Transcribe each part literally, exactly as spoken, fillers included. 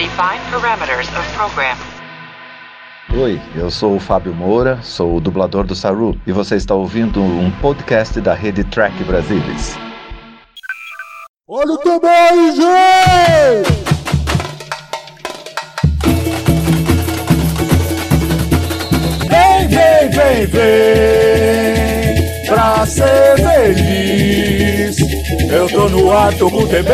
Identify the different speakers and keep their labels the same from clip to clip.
Speaker 1: Define parameters of program.
Speaker 2: Oi, eu sou o Fábio Moura, sou o dublador do Saru e você está ouvindo um podcast da rede Trek Brasilis.
Speaker 3: Olha o também aí, gente! Vem, vem, vem, vem, pra ser feliz. Eu tô no ar, tô com T V,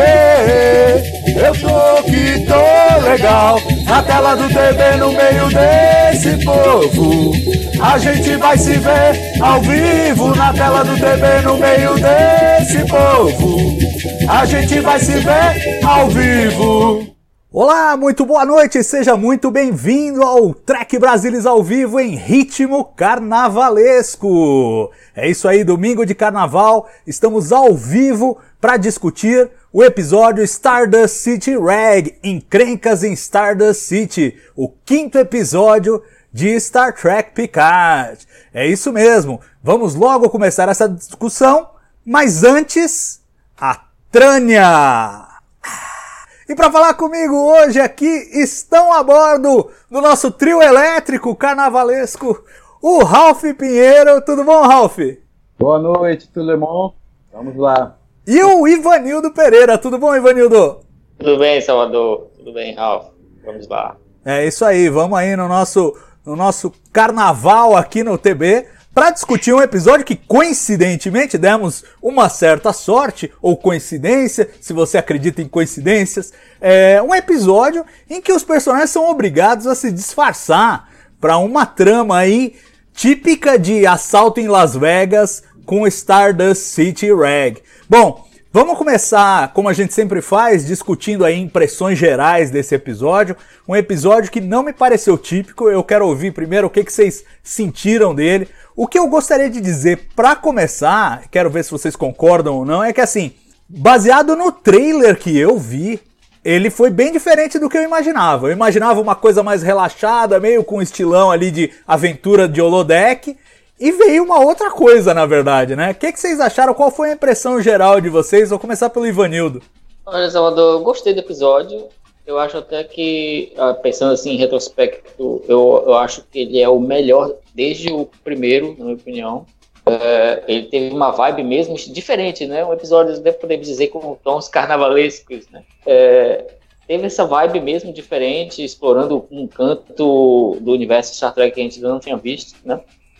Speaker 3: eu tô que tô legal. Na tela do T V, no meio desse povo, a gente vai se ver ao vivo. Na tela do T V, no meio desse povo, a gente vai se ver ao vivo.
Speaker 4: Olá, muito boa noite, seja muito bem-vindo ao Trek Brasilis ao vivo em ritmo carnavalesco. É isso aí, domingo de carnaval, estamos ao vivo para discutir o episódio Stardust City Reg, Encrencas em Stardust City, o quinto episódio de Star Trek Picard. É isso mesmo, vamos logo começar essa discussão, mas antes, a Trânia! E para falar comigo hoje aqui estão a bordo do nosso trio elétrico carnavalesco, o Ralph Pinheiro. Tudo bom, Ralph?
Speaker 5: Boa noite, Tulemon. Vamos lá.
Speaker 4: E o Ivanildo Pereira. Tudo bom, Ivanildo?
Speaker 6: Tudo bem, Salvador. Tudo bem, Ralph. Vamos lá.
Speaker 4: É isso aí. Vamos aí no nosso, no nosso carnaval aqui no T B para discutir um episódio que, coincidentemente, demos uma certa sorte, ou coincidência, se você acredita em coincidências, é um episódio em que os personagens são obrigados a se disfarçar para uma trama aí típica de assalto em Las Vegas com Stardust City Reg. Bom, vamos começar, como a gente sempre faz, discutindo aí impressões gerais desse episódio. Um episódio que não me pareceu típico, eu quero ouvir primeiro o que, que vocês sentiram dele. O que eu gostaria de dizer para começar, quero ver se vocês concordam ou não, é que assim, baseado no trailer que eu vi, ele foi bem diferente do que eu imaginava. Eu imaginava uma coisa mais relaxada, meio com estilão ali de aventura de holodeck, e veio uma outra coisa, na verdade, né? O que, que vocês acharam? Qual foi a impressão geral de vocês? Vou começar pelo Ivanildo.
Speaker 6: Olha, Salvador, eu gostei do episódio. Eu acho até que, pensando assim em retrospecto, eu, eu acho que ele é o melhor desde o primeiro, na minha opinião. É, ele teve uma vibe mesmo diferente, né? Um episódio, podemos dizer, com tons carnavalescos, né? É, teve essa vibe mesmo diferente, explorando um canto do universo Star Trek que a gente ainda não tinha visto, né?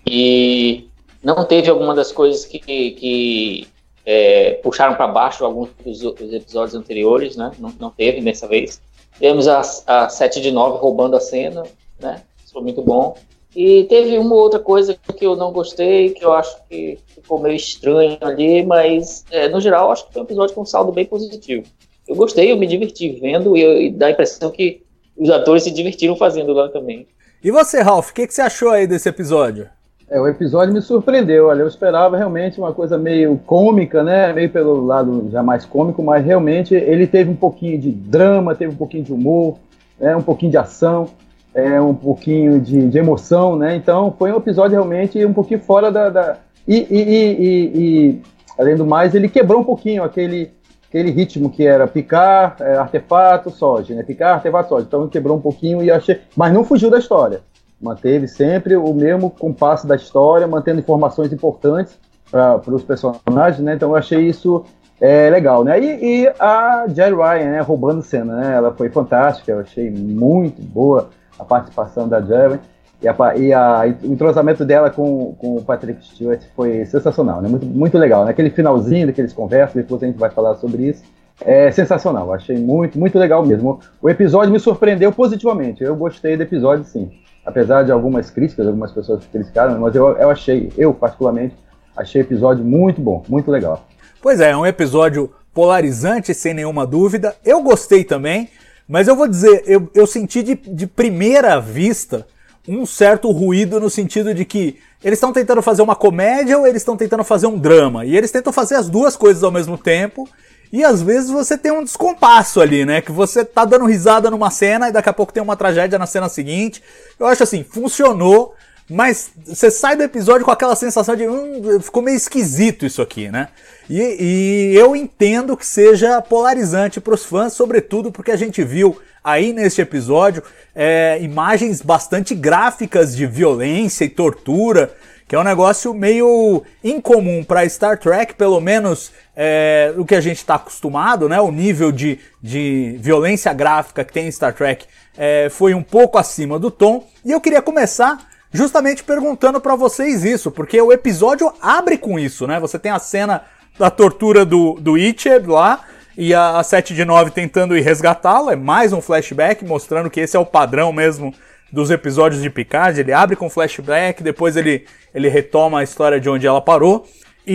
Speaker 6: E não teve alguma das coisas que, que é, puxaram para baixo alguns dos, dos episódios anteriores, né? Não, não teve dessa vez. Temos a, a sete de nove roubando a cena, né? Isso foi muito bom. E teve uma outra coisa que eu não gostei, que eu acho que ficou meio estranho ali, mas é, no geral eu acho que foi um episódio com um saldo bem positivo. Eu gostei, eu me diverti vendo e, eu, e dá a impressão que os atores se divertiram fazendo lá também.
Speaker 4: E você, Ralph, o que, que você achou aí desse episódio?
Speaker 5: É, o episódio me surpreendeu, olha, eu esperava realmente uma coisa meio cômica, né, meio pelo lado já mais cômico, mas realmente ele teve um pouquinho de drama, teve um pouquinho de humor, né, um pouquinho de ação, é, um pouquinho de, de emoção, né, então foi um episódio realmente um pouquinho fora da... da... E, e, e, e, e, além do mais, ele quebrou um pouquinho aquele, aquele ritmo que era picar, é, artefato, soja, né, picar, artefato, soja, então quebrou um pouquinho e achei... Mas não fugiu da história. Manteve sempre o mesmo compasso da história, mantendo informações importantes para os personagens, né? Então eu achei isso é, legal, né? E, e a Jeri Ryan, né? Roubando cena, né? Ela foi fantástica, eu achei muito boa a participação da Jeri e, a, e a, o entrosamento dela com, com o Patrick Stewart foi sensacional, né? Muito, muito legal, né? Aquele finalzinho daqueles conversas, depois a gente vai falar sobre isso. É sensacional, achei muito, muito legal mesmo. O episódio me surpreendeu positivamente, eu gostei do episódio sim. Apesar de algumas críticas, algumas pessoas criticaram, mas eu, eu achei, eu particularmente, achei o episódio muito bom, muito legal.
Speaker 4: Pois é, é um episódio polarizante, sem nenhuma dúvida. Eu gostei também, mas eu vou dizer, eu, eu senti de, de primeira vista um certo ruído no sentido de que eles estão tentando fazer uma comédia ou eles estão tentando fazer um drama. E eles tentam fazer as duas coisas ao mesmo tempo. E às vezes você tem um descompasso ali, né? Que você tá dando risada numa cena e daqui a pouco tem uma tragédia na cena seguinte. Eu acho assim, funcionou, mas você sai do episódio com aquela sensação de hum, ficou meio esquisito isso aqui, né? E, e eu entendo que seja polarizante para os fãs, sobretudo porque a gente viu aí neste episódio é, imagens bastante gráficas de violência e tortura, que é um negócio meio incomum para Star Trek, pelo menos é, o que a gente está acostumado, né? O nível de, de violência gráfica que tem em Star Trek é, foi um pouco acima do tom. E eu queria começar justamente perguntando para vocês isso, porque o episódio abre com isso, né? Você tem a cena da tortura do, do Icheb lá, e a, a sete de nove tentando ir resgatá-lo, é mais um flashback, mostrando que esse é o padrão mesmo dos episódios de Picard. Ele abre com flashback, depois ele, ele retoma a história de onde ela parou,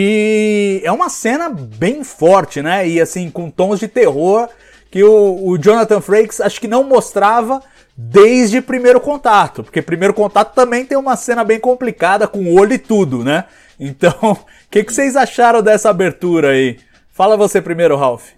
Speaker 4: e é uma cena bem forte, né? E assim, com tons de terror que o, o Jonathan Frakes acho que não mostrava desde Primeiro Contato, porque Primeiro Contato também tem uma cena bem complicada, com olho e tudo, né? Então, o que, que vocês acharam dessa abertura aí? Fala você primeiro, Ralph.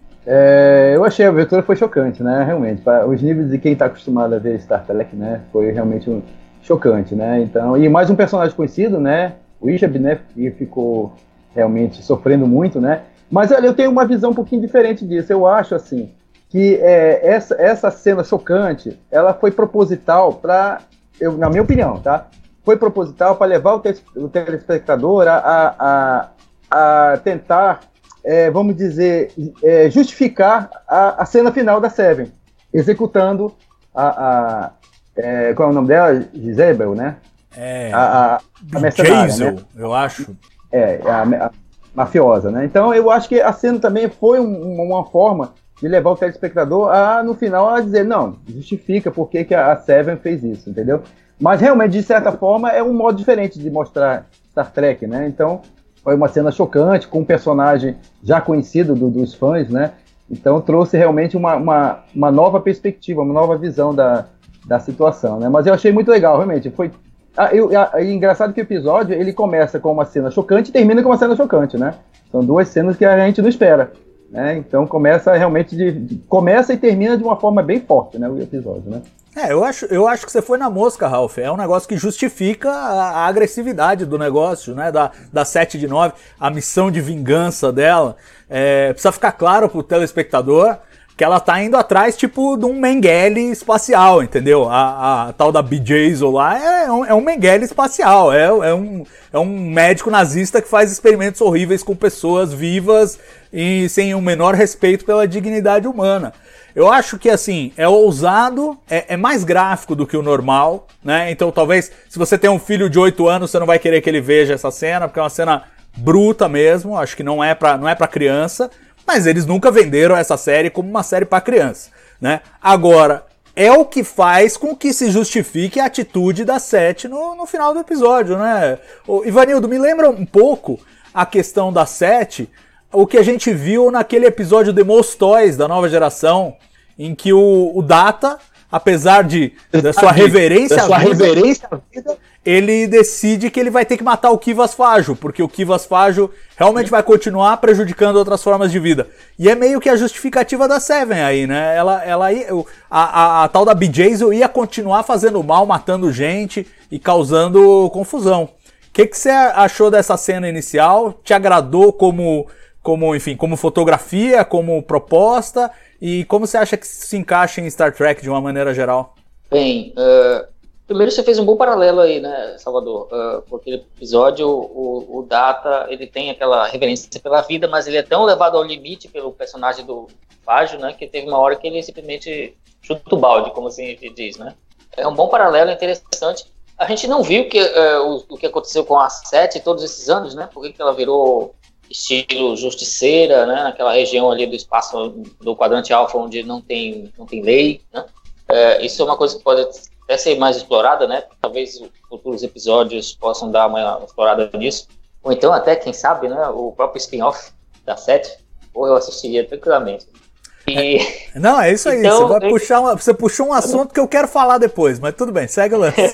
Speaker 5: É, eu achei a abertura foi chocante, né? Realmente, para os níveis de quem está acostumado a ver Star Trek, né? Foi realmente um chocante, né? Então, e mais um personagem conhecido, né? O Icheb, né? Que ficou realmente sofrendo muito, né? Mas olha, eu tenho uma visão um pouquinho diferente disso. Eu acho assim que é, essa, essa cena chocante, ela foi proposital para, na minha opinião, tá? Foi proposital para levar o, te, o telespectador a, a, a, a tentar, é, vamos dizer, é, justificar a, a cena final da Seven, executando a, a é, qual é o nome dela? Gisebel, né?
Speaker 4: É,
Speaker 5: a, a, a mercenária,
Speaker 4: Jason,
Speaker 5: né?
Speaker 4: eu acho.
Speaker 5: É, a, a mafiosa, né? Então eu acho que a cena também foi um, uma forma de levar o telespectador a, no final, a dizer, não, justifica por que, que a Seven fez isso, entendeu? Mas realmente, de certa forma, é um modo diferente de mostrar Star Trek, né? Então, foi uma cena chocante, com um personagem já conhecido do, dos fãs, né? Então, trouxe realmente uma, uma, uma nova perspectiva, uma nova visão da, da situação, né? Mas eu achei muito legal, realmente. Foi ah, eu, ah, é engraçado que o episódio, ele começa com uma cena chocante e termina com uma cena chocante, né? São duas cenas que a gente não espera, né? Então, começa realmente de, de, começa e termina de uma forma bem forte, né? O episódio, né?
Speaker 4: É, eu acho, eu acho que você foi na mosca, Ralph. É um negócio que justifica a, a agressividade do negócio, né? Da, da sete de nove, a missão de vingança dela. É, precisa ficar claro pro telespectador que ela tá indo atrás, tipo, de um Mengele espacial, entendeu? A, a, a tal da B J lá é um, é um Mengele espacial. É, é, um, é um médico nazista que faz experimentos horríveis com pessoas vivas e sem o menor respeito pela dignidade humana. Eu acho que, assim, é ousado, é, é mais gráfico do que o normal, né? Então, talvez, se você tem um filho de oito anos, você não vai querer que ele veja essa cena, porque é uma cena bruta mesmo, acho que não é pra, não é pra criança, mas eles nunca venderam essa série como uma série pra criança, né? Agora, é o que faz com que se justifique a atitude da Sete no, no final do episódio, né? Ô, Ivanildo, me lembra um pouco a questão da Sete, o que a gente viu naquele episódio The Most Toys da nova geração, em que o, o Data, apesar de da sua reverência
Speaker 5: da sua
Speaker 4: à vida,
Speaker 5: reverência à vida,
Speaker 4: ele decide que ele vai ter que matar o Kivas Fajo, porque o Kivas Fajo realmente vai continuar prejudicando outras formas de vida. E é meio que a justificativa da Seven aí, né? Ela, ela ia, a, a, a tal da B J ia continuar fazendo mal, matando gente e causando confusão. O que, que você achou dessa cena inicial? Te agradou como... como, enfim, como fotografia, como proposta, e como você acha que se encaixa em Star Trek de uma maneira geral?
Speaker 6: Bem, uh, primeiro você fez um bom paralelo aí, né, Salvador? Uh, porque no episódio, o, o Data, ele tem aquela reverência pela vida, mas ele é tão levado ao limite pelo personagem do Fajo, né, que teve uma hora que ele simplesmente chuta o balde, como assim diz, né? É um bom paralelo, interessante. A gente não viu que, uh, o, o que aconteceu com a Sete todos esses anos, né? Por que que ela virou estilo justiceira, né, naquela região ali do espaço do quadrante alfa onde não tem, não tem lei, né? É, isso é uma coisa que pode até ser mais explorada, né? Talvez futuros episódios possam dar uma explorada nisso, ou então até, quem sabe, né, o próprio spin-off da Sete, ou eu assistiria tranquilamente. E...
Speaker 4: É, não, é isso aí, então, você, vai eu... puxar uma, você puxou um assunto que eu quero falar depois, mas tudo bem, segue o lance.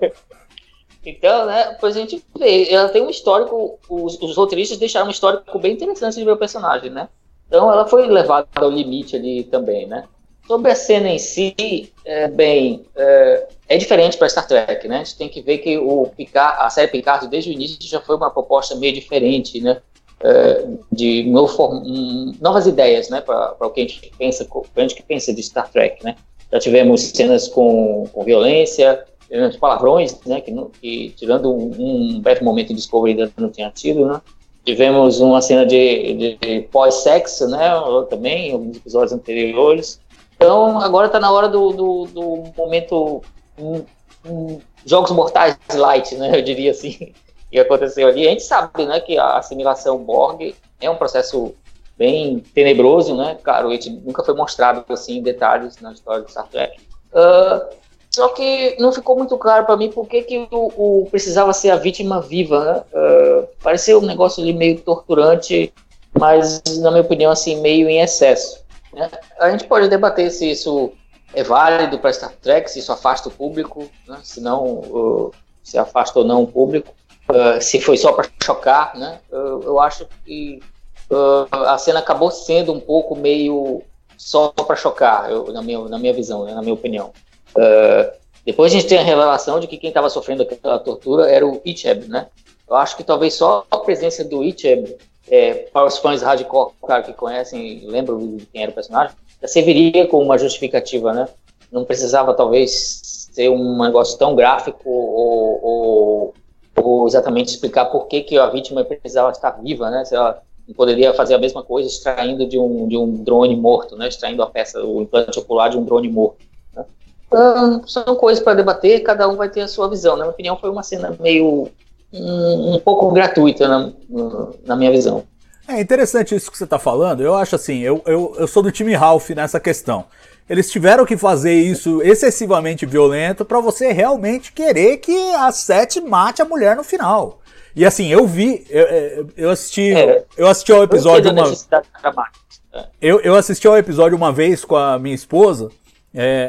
Speaker 6: Então, né, depois a gente vê, ela tem um histórico, os, os roteiristas deixaram um histórico bem interessante de ver o personagem, né? Então ela foi levada ao limite ali também, né? sobre a cena em si, é, bem, é, é diferente para Star Trek, né? A gente tem que ver que o Picard, a série Picard, desde o início, já foi uma proposta meio diferente, né? É, de novo, um, novas ideias, né? Para o que a gente pensa, a gente que pensa de Star Trek, né? Já tivemos cenas com, com violência, palavrões, né? Que, que tirando um, um breve momento de Discovery ainda não tinha tido, né? Tivemos uma cena de, de, de pós-sexo, né? Também, em alguns episódios anteriores. Então, agora está na hora do, do, do momento um, um, Jogos Mortais Light, né? Eu diria assim, que aconteceu ali. A gente sabe, né, que a assimilação Borg é um processo bem tenebroso, né? Claro, a gente nunca foi mostrado assim em detalhes na história de Star Trek. Uh, só que não ficou muito claro para mim por que, que o, o precisava ser a vítima viva, né? Uh, pareceu um negócio ali meio torturante, mas, na minha opinião, assim, meio em excesso. A gente pode debater se isso é válido para Star Trek, se isso afasta o público, né? Se não, uh, se afasta ou não o público, uh, se foi só para chocar, né? Uh, eu acho que uh, a cena acabou sendo um pouco meio só para chocar, eu, na, minha, na minha visão, né? Na minha opinião. Uh, depois a gente tem a revelação de que quem estava sofrendo aquela tortura era o Icheb, né? Eu acho que talvez só a presença do Icheb, É, para os fãs hardcore, claro, que conhecem, lembram de quem era o personagem, já serviria como uma justificativa, né? Não precisava, talvez, ser um negócio tão gráfico ou, ou, ou exatamente explicar por que, que a vítima precisava estar viva, né? Se ela não poderia fazer a mesma coisa extraindo de um, de um drone morto, né? Extraindo a peça, o implante ocular de um drone morto, né? Então, são coisas para debater, cada um vai ter a sua visão. Na minha opinião, foi uma cena meio... Um, um pouco gratuita na, na minha visão.
Speaker 4: É interessante isso que você está falando. Eu acho assim, eu, eu, eu sou do time Ralph nessa questão. Eles tiveram que fazer isso excessivamente violento para você realmente querer que a Sete mate a mulher no final. E assim, eu vi, eu, eu assisti, é, eu assisti ao episódio uma, eu, eu assisti ao episódio uma vez com a minha esposa. É,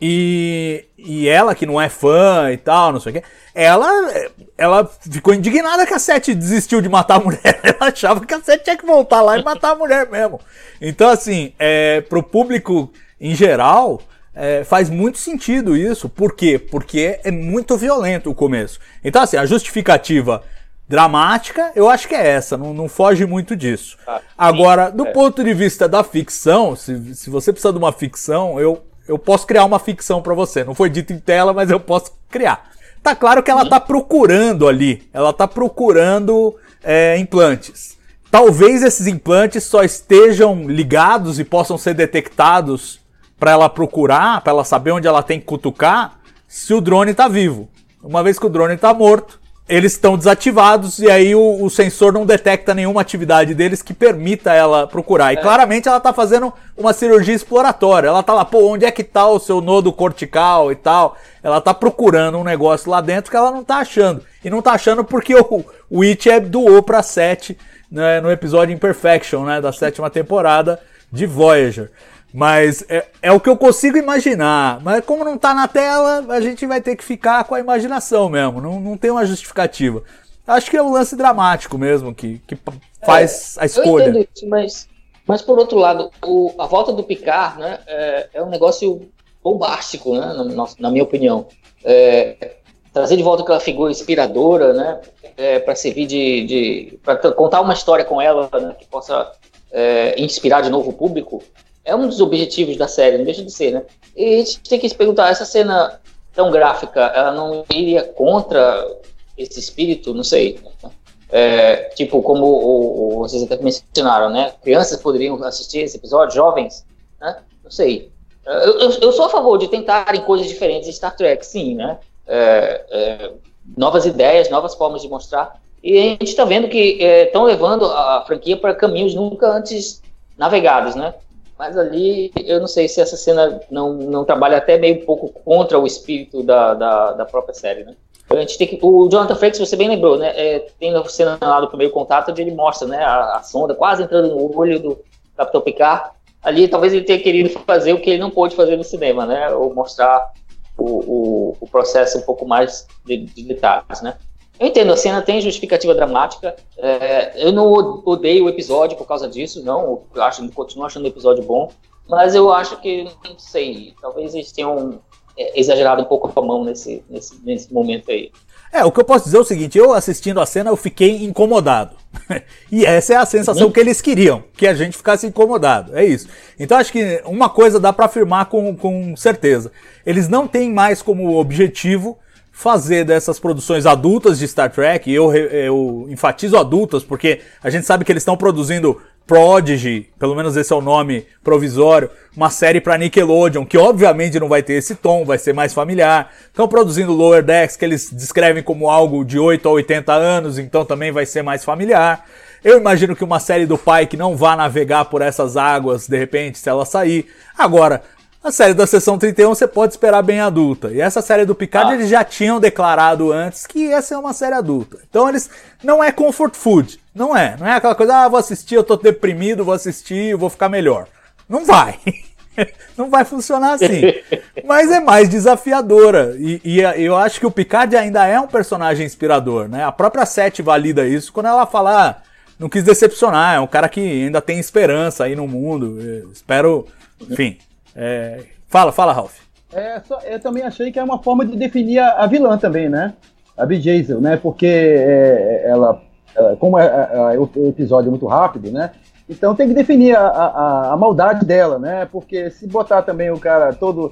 Speaker 4: E, e ela, que não é fã e tal, não sei o que, ela, ela ficou indignada que a Sete desistiu de matar a mulher. Ela achava que a Sete tinha que voltar lá e matar a mulher mesmo. Então, assim, é, pro público em geral, é, faz muito sentido isso. Por quê? Porque é muito violento o começo. Então, assim, a justificativa dramática, eu acho que é essa, não, não foge muito disso. Ah, Agora, do é. ponto de vista da ficção, se, se você precisa de uma ficção, eu... Eu posso criar uma ficção pra você. Não foi dito em tela, mas eu posso criar. Tá claro que ela tá procurando ali. Ela tá procurando é, implantes. Talvez esses implantes só estejam ligados e possam ser detectados pra ela procurar, pra ela saber onde ela tem que cutucar, se o drone tá vivo. Uma vez que o drone tá morto, eles estão desativados e aí o, o sensor não detecta nenhuma atividade deles que permita ela procurar. E é. claramente ela tá fazendo uma cirurgia exploratória. Ela tá lá, pô, onde é que tá o seu nodo cortical e tal? Ela tá procurando um negócio lá dentro que ela não tá achando. E não tá achando porque o, o Icheb doou pra Sete, né, no episódio Imperfection, né, da sétima temporada de Voyager. Mas é, é o que eu consigo imaginar. Mas como não tá na tela, a gente vai ter que ficar com a imaginação mesmo. Não, não tem uma justificativa. Acho que é um lance dramático mesmo que, que faz é, a escolha.
Speaker 6: Eu entendo isso, mas, mas por outro lado, o, a volta do Picard, né, é, é um negócio bombástico, né, na, na minha opinião. É, trazer de volta aquela figura inspiradora, né, é, para servir de, de para contar uma história com ela, né, que possa é, inspirar de novo o público. É um dos objetivos da série, não deixa de ser, né? E a gente tem que se perguntar, essa cena tão gráfica, ela não iria contra esse espírito? Não sei. É, tipo, como o, o, vocês até mencionaram, né? Crianças poderiam assistir esse episódio, jovens, né? Não sei. Eu, eu, eu sou a favor de tentarem coisas diferentes em Star Trek, sim, né? É, é, novas ideias, novas formas de mostrar. E a gente está vendo que estão é, levando a franquia para caminhos nunca antes navegados, né? Mas ali, eu não sei se essa cena não, não trabalha até meio um pouco contra o espírito da, da, da própria série, né? A gente tem que, o Jonathan Frakes, você bem lembrou, né? É, tem a cena lá do primeiro contato onde ele mostra, né, a, a sonda quase entrando no olho do Capitão Picard. Ali, talvez ele tenha querido fazer o que ele não pôde fazer no cinema, né? Ou mostrar o, o, o processo um pouco mais de, de detalhes, né? Eu entendo, a cena tem justificativa dramática, é, eu não odeio o episódio por causa disso, não, eu acho, continuo achando o episódio bom, mas eu acho que, não sei, talvez eles tenham é, exagerado um pouco a mão nesse, nesse, nesse momento aí.
Speaker 4: É, o que eu posso dizer é o seguinte, eu assistindo a cena eu fiquei incomodado. E essa é a sensação que eles queriam, que a gente ficasse incomodado, é isso. Então acho que uma coisa dá pra afirmar com, com certeza. Eles não têm mais como objetivo fazer dessas produções adultas de Star Trek, e eu, eu enfatizo adultas porque a gente sabe que eles estão produzindo Prodigy, pelo menos esse é o nome provisório, uma série para Nickelodeon, que obviamente não vai ter esse tom, vai ser mais familiar. Estão produzindo Lower Decks, que eles descrevem como algo de oito a oitenta anos, então também vai ser mais familiar. Eu imagino que uma série do Pike não vá navegar por essas águas, de repente, se ela sair. Agora, a série da Seção trinta e um você pode esperar bem adulta. E essa série do Picard ah. eles já tinham declarado antes que ia ser uma série adulta. Então eles não é comfort food. Não é. Não é aquela coisa, ah, vou assistir, eu tô deprimido, vou assistir, eu vou ficar melhor. Não vai. Não vai funcionar assim. Mas é mais desafiadora. E, e eu acho que o Picard ainda é um personagem inspirador, né? A própria Sete valida isso quando ela fala, ah, não quis decepcionar, é um cara que ainda tem esperança aí no mundo. Eu espero, enfim... É... Fala, fala, Ralph.
Speaker 5: É, só, eu também achei que é uma forma de definir a, a vilã também, né? A Bjayzl, né? Porque é, ela, ela, como é, é, é, o episódio é muito rápido, né? Então tem que definir a, a, a maldade dela, né? Porque se botar também o cara todo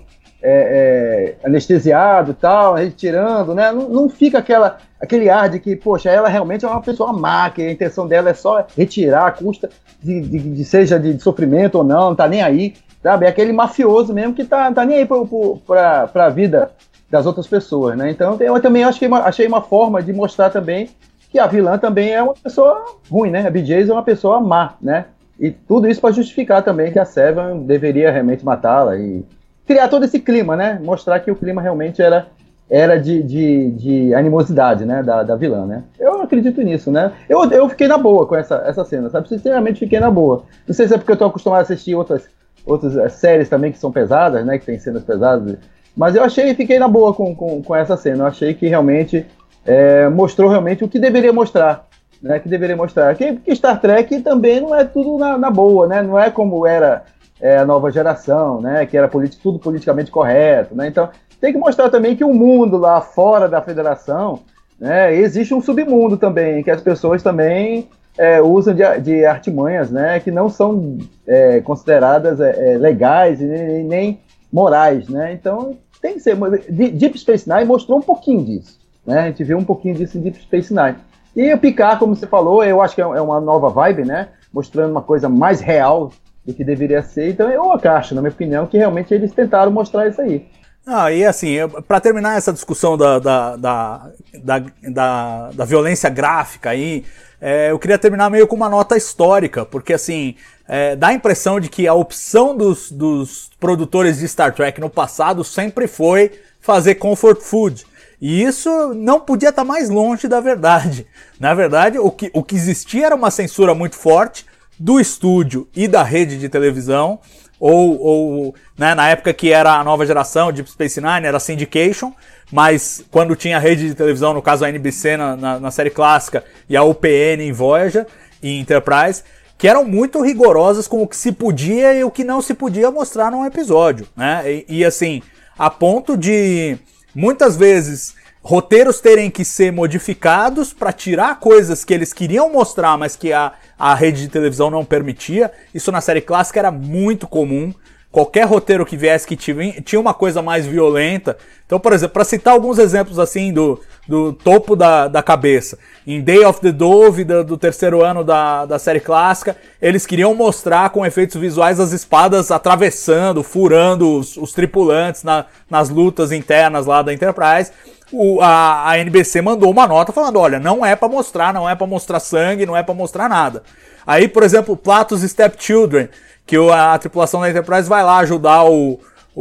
Speaker 5: é, é, anestesiado e tal, retirando, né? Não, não fica aquela, aquele ar de que, poxa, ela realmente é uma pessoa má, que a intenção dela é só retirar a custa de, de, de seja de sofrimento ou não, não tá nem aí. Sabe? É aquele mafioso mesmo que tá, tá nem aí para a vida das outras pessoas, né? Então eu também acho que achei uma forma de mostrar também que a vilã também é uma pessoa ruim, né? A Bjayzl é uma pessoa má, né? E tudo isso para justificar também que a Seven deveria realmente matá-la e criar todo esse clima, né? Mostrar que o clima realmente era, era de, de, de animosidade, né? Da, da vilã, né? Eu acredito nisso, né? Eu, eu fiquei na boa com essa, essa cena, sabe? Sinceramente fiquei na boa. Não sei se é porque eu tô acostumado a assistir outras outras séries também que são pesadas, né, que tem cenas pesadas, mas eu achei, fiquei na boa com, com, com essa cena, eu achei que realmente é, mostrou realmente o que deveria mostrar, né, que deveria mostrar, que, que Star Trek também não é tudo na, na boa, né, não é como era é, a nova geração, né, que era politi- tudo politicamente correto, né, então tem que mostrar também que o mundo lá fora da Federação, né, existe um submundo também, que as pessoas também É, usam de, de artimanhas, né, que não são é, consideradas é, é, legais e nem, nem morais, né, então tem que ser. Deep Space Nine mostrou um pouquinho disso, né, a gente viu um pouquinho disso em Deep Space Nine. E o Picard, como você falou, eu acho que é uma nova vibe, né, mostrando uma coisa mais real do que deveria ser, então eu acho, na minha opinião, que realmente eles tentaram mostrar isso aí.
Speaker 4: Ah, e assim, para terminar essa discussão da, da, da, da, da, da violência gráfica aí, é, eu queria terminar meio com uma nota histórica, porque assim, é, dá a impressão de que a opção dos, dos produtores de Star Trek no passado sempre foi fazer comfort food. E isso não podia estar mais longe da verdade. Na verdade, o que, o que existia era uma censura muito forte do estúdio e da rede de televisão, ou, ou né, na época que era a nova geração, Deep Space Nine, era Syndication, mas quando tinha a rede de televisão, no caso a N B C na, na, na série clássica, e a U P N em Voyager e Enterprise, que eram muito rigorosas com o que se podia e o que não se podia mostrar num episódio, né? E, e assim, a ponto de muitas vezes roteiros terem que ser modificados para tirar coisas que eles queriam mostrar, mas que a, a rede de televisão não permitia. Isso na série clássica era muito comum. Qualquer roteiro que viesse que tinha, tinha uma coisa mais violenta. Então, por exemplo, para citar alguns exemplos assim do, do topo da, da cabeça. Em Day of the Dove, do, do terceiro ano da, da série clássica, eles queriam mostrar com efeitos visuais as espadas atravessando, furando os, os tripulantes na, nas lutas internas lá da Enterprise. O, a, a N B C mandou uma nota falando, olha, não é pra mostrar, não é pra mostrar sangue, não é pra mostrar nada. Aí, por exemplo, Plato's Stepchildren, que o, a tripulação da Enterprise vai lá ajudar o, o,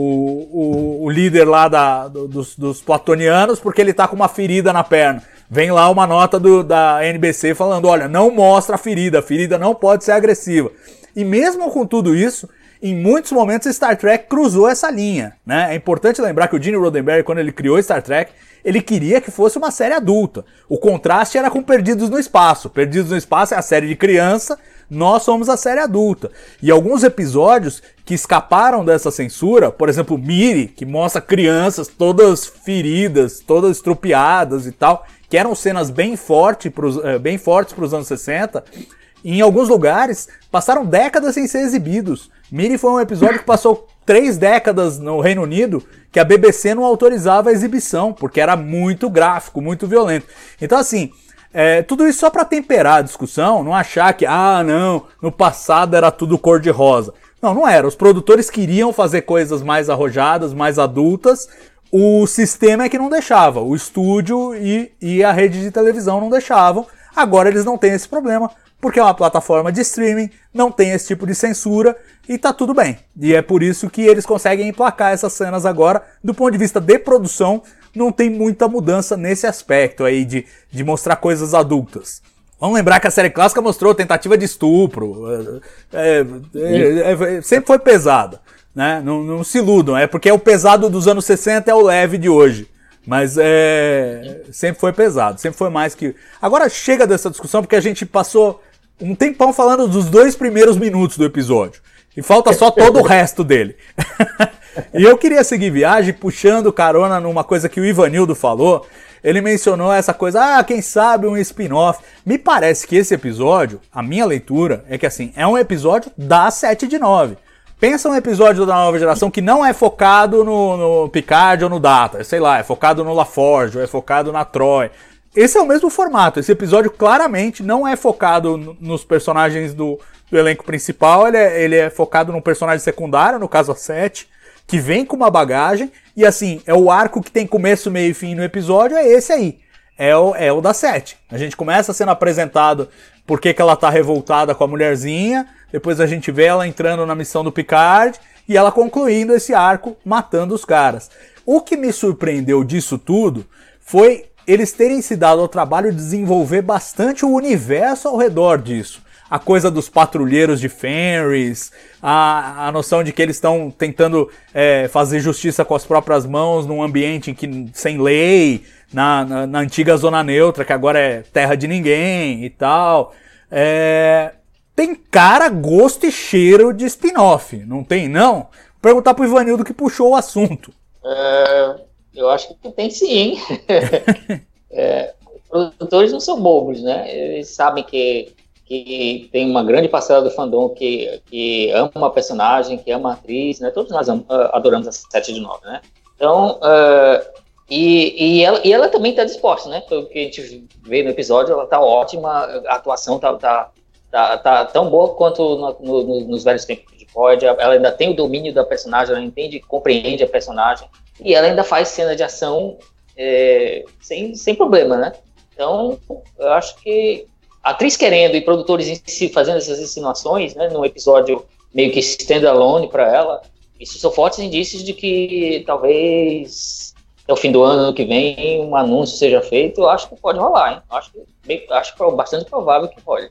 Speaker 4: o, o líder lá da, do, dos, dos platonianos, porque ele tá com uma ferida na perna. Vem lá uma nota do, da N B C falando, olha, não mostra a ferida, a ferida não pode ser agressiva. E mesmo com tudo isso, em muitos momentos Star Trek cruzou essa linha, né? É importante lembrar que o Gene Roddenberry, quando ele criou Star Trek, ele queria que fosse uma série adulta. O contraste era com Perdidos no Espaço. Perdidos no Espaço é a série de criança, nós somos a série adulta. E alguns episódios que escaparam dessa censura, por exemplo, Miri, que mostra crianças todas feridas, todas estrupiadas e tal, que eram cenas bem, forte pros, bem fortes para os anos sessenta, e em alguns lugares passaram décadas sem ser exibidos. Miri foi um episódio que passou três décadas no Reino Unido que a B B C não autorizava a exibição, porque era muito gráfico, muito violento. Então assim, é, tudo isso só para temperar a discussão, não achar que, ah não, no passado era tudo cor-de-rosa. Não, não era. Os produtores queriam fazer coisas mais arrojadas, mais adultas. O sistema é que não deixava. O estúdio e, e a rede de televisão não deixavam. Agora eles não têm esse problema, porque é uma plataforma de streaming, não tem esse tipo de censura e tá tudo bem. E é por isso que eles conseguem emplacar essas cenas agora. Do ponto de vista de produção, não tem muita mudança nesse aspecto aí de, de mostrar coisas adultas. Vamos lembrar que a série clássica mostrou tentativa de estupro, é, é, é, sempre foi pesada, né? Não, não se iludam, é porque é o pesado dos anos sessenta é o leve de hoje, mas é, sempre foi pesado, sempre foi mais que... Agora chega dessa discussão porque a gente passou um tempão falando dos dois primeiros minutos do episódio e falta só todo o resto dele. E eu queria seguir viagem puxando carona numa coisa que o Ivanildo falou. Ele mencionou essa coisa, ah, quem sabe um spin-off. Me parece que esse episódio, a minha leitura, é que assim, é um episódio da sete de nove. Pensa um episódio da nova geração que não é focado no, no Picard ou no Data, sei lá, é focado no LaForge, ou é focado na Troi. Esse é o mesmo formato, esse episódio claramente não é focado no, nos personagens do, do elenco principal, ele é, ele é focado num personagem secundário, no caso a Sete, que vem com uma bagagem, e assim, é o arco que tem começo, meio e fim no episódio, é esse aí. É o, é o da Sete. A gente começa sendo apresentado por que que ela tá revoltada com a mulherzinha, depois a gente vê ela entrando na missão do Picard, e ela concluindo esse arco, matando os caras. O que me surpreendeu disso tudo foi eles terem se dado ao trabalho de desenvolver bastante o universo ao redor disso. A coisa dos patrulheiros de Fenris, a, a noção de que eles estão tentando é, fazer justiça com as próprias mãos num ambiente em que, sem lei, na, na, na antiga Zona Neutra, que agora é terra de ninguém e tal. É, tem cara, gosto e cheiro de spin-off, não tem não? Vou perguntar pro Ivanildo que puxou o assunto.
Speaker 6: É, eu acho que tem sim. é, os produtores não são bobos, né? Eles sabem que que tem uma grande parcela do fandom que, que ama a personagem, que ama a atriz, né? Todos nós am, adoramos a sete de nove, né? Então, uh, e, e, ela, e ela também está disposta, né? Pelo que a gente vê no episódio, ela está ótima, a atuação está tá, tá, tá tão boa quanto no, no, nos velhos tempos de Voyager. Ela ainda tem o domínio da personagem, ela entende, compreende a personagem, e ela ainda faz cena de ação é, sem, sem problema, né? Então, eu acho que a atriz querendo e produtores em si fazendo essas insinuações, né, num episódio meio que stand-alone para ela, isso são fortes indícios de que talvez até o fim do ano, ano que vem, um anúncio seja feito. Eu acho que pode rolar, hein? Acho que, bem, acho bastante provável que pode.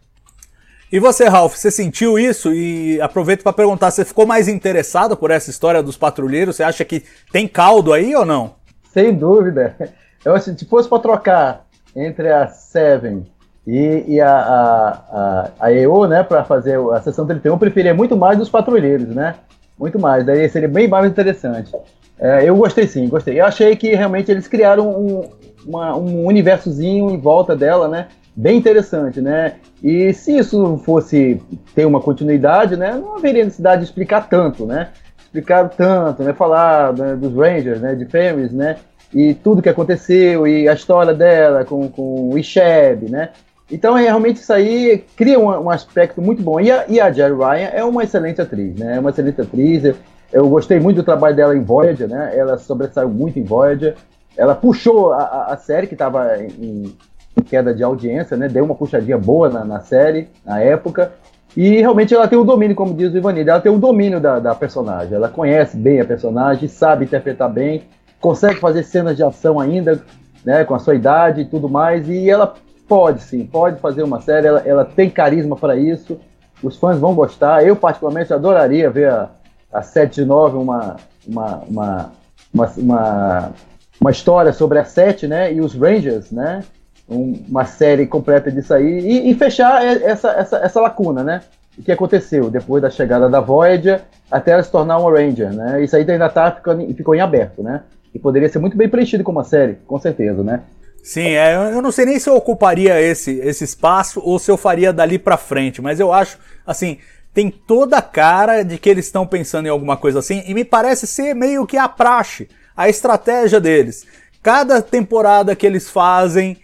Speaker 4: E você, Ralph, você sentiu isso? E aproveito para perguntar, você ficou mais interessado por essa história dos patrulheiros? Você acha que tem caldo aí ou não?
Speaker 5: Sem dúvida. Eu acho que se fosse para trocar entre a Seven E, e a, a, a, a E O, né, para fazer a sessão trinta e um, eu preferia muito mais dos patrulheiros, né? Muito mais, daí seria bem mais interessante. É, eu gostei sim, gostei. Eu achei que realmente eles criaram um, uma, um universozinho em volta dela, né? Bem interessante, né? E se isso fosse ter uma continuidade, né? Não haveria necessidade de explicar tanto, né? Explicar tanto, né? Falar, né, dos Rangers, né? De Fenris, né? E tudo que aconteceu, e a história dela com, com o Isheb, né? Então, realmente, isso aí cria um, um aspecto muito bom. E a, e a Jeri Ryan é uma excelente atriz, né? É uma excelente atriz. Eu, eu gostei muito do trabalho dela em Voyager, né? Ela sobressaiu muito em Voyager. Ela puxou a, a série, que estava em, em queda de audiência, né? Deu uma puxadinha boa na, na série, na época. E, realmente, ela tem o domínio, como diz o Ivanildo, ela tem o domínio da, da personagem. Ela conhece bem a personagem, sabe interpretar bem, consegue fazer cenas de ação ainda, né? Com a sua idade e tudo mais. E ela... Pode sim, pode fazer uma série, ela, ela tem carisma para isso, os fãs vão gostar. Eu, particularmente, adoraria ver a, a sete de nove, uma, uma, uma, uma, uma, uma história sobre a sete, né, e os Rangers, né, um, uma série completa disso aí, e, e fechar essa, essa, essa lacuna, né, o que aconteceu depois da chegada da Voyager até ela se tornar uma Ranger, né, isso aí ainda tá ficando, ficou em aberto, né, e poderia ser muito bem preenchido como uma série, com certeza, né.
Speaker 4: Sim, é, eu não sei nem se eu ocuparia esse, esse espaço ou se eu faria dali pra frente, mas eu acho, assim, tem toda a cara de que eles estão pensando em alguma coisa assim, e me parece ser meio que a praxe, a estratégia deles. Cada temporada que eles fazem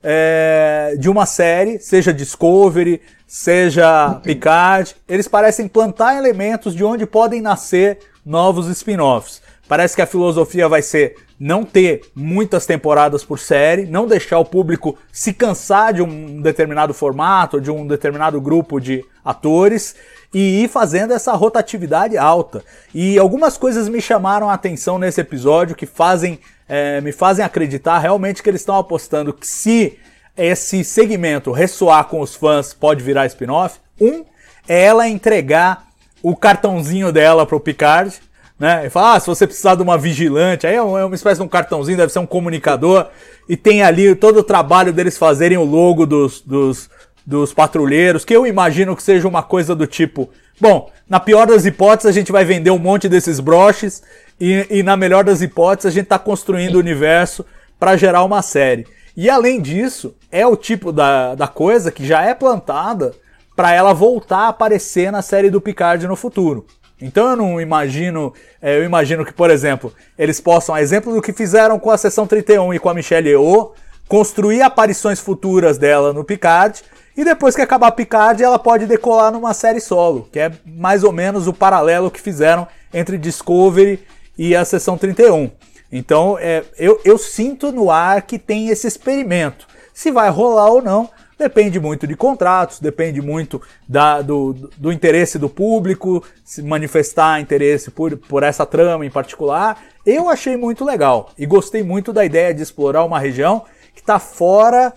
Speaker 4: é, de uma série, seja Discovery, seja Picard, eles parecem plantar elementos de onde podem nascer novos spin-offs. Parece que a filosofia vai ser não ter muitas temporadas por série, não deixar o público se cansar de um determinado formato, de um determinado grupo de atores, e ir fazendo essa rotatividade alta. E algumas coisas me chamaram a atenção nesse episódio que fazem, é, me fazem acreditar realmente que eles estão apostando que se esse segmento ressoar com os fãs pode virar spin-off. Um, é ela entregar o cartãozinho dela pro Picard, né? E fala, ah, se você precisar de uma vigilante, aí é uma espécie de um cartãozinho, deve ser um comunicador, e tem ali todo o trabalho deles fazerem o logo dos, dos, dos patrulheiros, que eu imagino que seja uma coisa do tipo, bom, na pior das hipóteses a gente vai vender um monte desses broches, e, e na melhor das hipóteses a gente tá construindo o universo para gerar uma série. E além disso, é o tipo da, da coisa que já é plantada para ela voltar a aparecer na série do Picard no futuro. Então eu não imagino, eu imagino que, por exemplo, eles possam, a exemplo do que fizeram com a Seção trinta e um e com a Michelle Yeoh, construir aparições futuras dela no Picard, e depois que acabar Picard, ela pode decolar numa série solo, que é mais ou menos o paralelo que fizeram entre Discovery e a Seção trinta e um. Então é, eu, eu sinto no ar que tem esse experimento. Se vai rolar ou não, depende muito de contratos, depende muito da, do, do interesse do público, se manifestar interesse por, por essa trama em particular. Eu achei muito legal e gostei muito da ideia de explorar uma região que está fora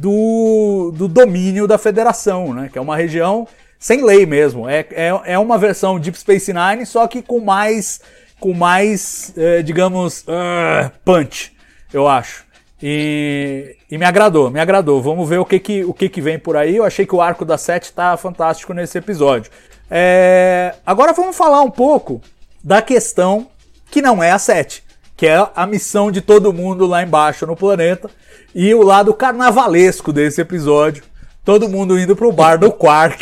Speaker 4: do, do domínio da Federação, né? Que é uma região sem lei mesmo. É, é, é uma versão Deep Space Nine, só que com mais, com mais eh, digamos, uh, punch, eu acho. E, e me agradou, me agradou. Vamos ver o que que, o que que vem por aí. Eu achei que o arco da sete tá fantástico nesse episódio. É, agora vamos falar um pouco da questão que não é a sete, que é a missão de todo mundo lá embaixo no planeta, e o lado carnavalesco desse episódio, todo mundo indo pro bar do Quark,